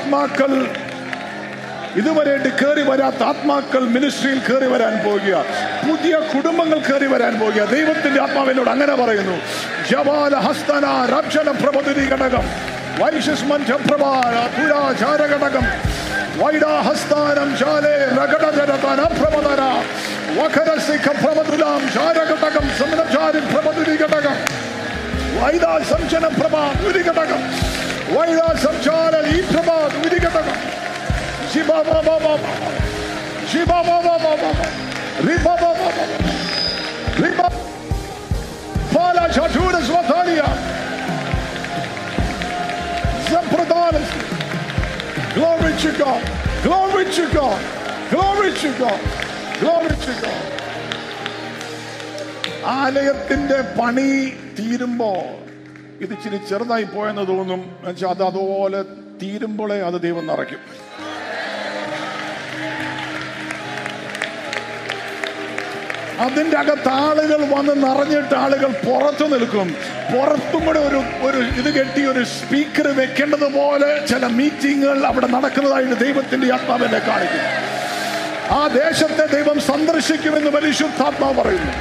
ആത്മാക്കൾ മിനിസ്ട്രിയിൽ കയറി വരാൻ പോകുക. പുതിയ കുടുംബങ്ങൾ കയറി വരാൻ പോകുക. ദൈവത്തിന്റെ ആത്മാവിനോട് അങ്ങനെ പറയുന്നു. ജവാല ഹസ്തന രക്ഷന പ്രഭുതുരി ഘടകം വൈശസ്മൻഘടകം വൈഡാഹസ്ഥാനം ശാലേ രഘടജനതന പ്രമദന വഖരസിഖ പ്രമദുലാം ശാരഘടകം സമനചാരി പ്രമദുരി ഘടകം വൈദാ സംശന പ്രഭാ ദുരി ഘടകം വൈദാ സംചാര ഈ പ്രഭാ ദുരി ഘടകം ശിബാബാ ബാബാ ശിബാബാ ബാബാ റിബാബാ ബാബാ റിബാ ഫാലാ ചതുര സ്വതാലിയ Glory to God. Glory to God. Glory to God. Glory to God. ആലയത്തിന്റെ പണി തീരുമ്പോ ഇത് ഇച്ചിരി ചെറുതായി പോയെന്ന് തോന്നും. എന്നുവെച്ചാൽ അത് അതുപോലെ തീരുമ്പോഴേ അത് ദൈവം നിറയ്ക്കും. അതിന്റെ അകത്ത് ആളുകൾ വന്ന് നിറഞ്ഞിട്ട് ആളുകൾ പുറത്തു നിൽക്കും. പുറത്തും കൂടെ ഒരു ഇത് കെട്ടി ഒരു സ്പീക്കർ വെക്കേണ്ടത് പോലെ ചില മീറ്റിങ്ങുകൾ അവിടെ നടക്കുന്നതായിട്ട് ദൈവത്തിന്റെ ആത്മാവിനെ കാണിക്കും. ആ ദേശത്തെ ദൈവം സന്ദർശിക്കുമെന്ന് പരിശുദ്ധാത്മാവ് പറയുന്നു.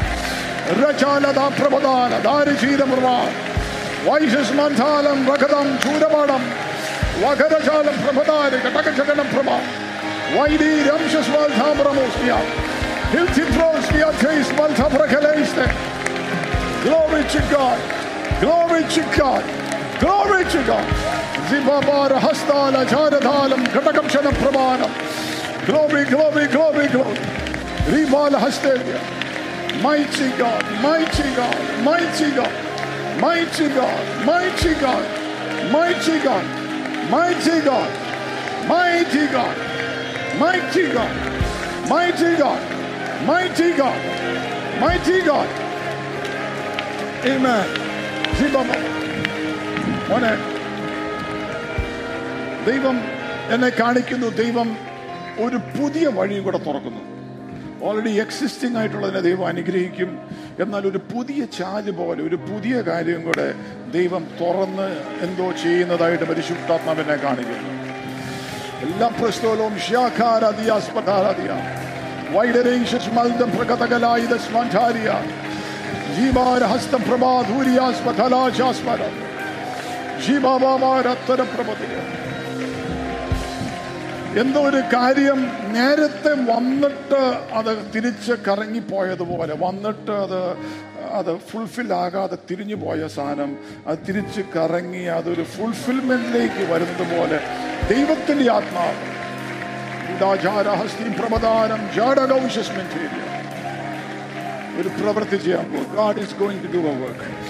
Glory to God. Glory to God. Glory to God. Zibabara hastala jaradhalam ghadakam shanam pramanam. Glory, glory, glory, glory. Ribala hastelia. Mighty God, mighty God, mighty God, mighty God, mighty God, mighty God, mighty God, mighty God, mighty God, mighty God, mighty God, mighty God. Amen. Zibaba. മോനെ, ദൈവം എന്നെ കാണിക്കുന്നു, ദൈവം ഒരു പുതിയ വഴിയും കൂടെ തുറക്കുന്നു. ഓൾറെഡി എക്സിസ്റ്റിംഗ് ആയിട്ടുള്ളതിനെ ദൈവം അനുഗ്രഹിക്കും. എന്നാൽ ഒരു പുതിയ ചാല് പോലെ ഒരു പുതിയ കാര്യം കൂടെ ദൈവം തുറന്ന് എന്തോ ചെയ്യുന്നതായിട്ട് പരിശുദ്ധാത്മാവിനെ കാണിക്കുന്നു. എല്ലാ പ്രശ്നവും എന്തോ ഒരു കാര്യം നേരത്തെ വന്നിട്ട് അത് തിരിച്ച് കറങ്ങിപ്പോയതുപോലെ, വന്നിട്ട് അത് ഫുൾഫിൽ ആകാതെ തിരിഞ്ഞു പോയ സാധനം അത് തിരിച്ച് കറങ്ങി അതൊരു ഫുൾഫിൽമെന്റിലേക്ക് വരുന്നത് പോലെ ദൈവത്തിന്റെ ആത്മാവ് ഒരു പ്രവൃത്തി ചെയ്യാൻ പോകും. God is going to do a work.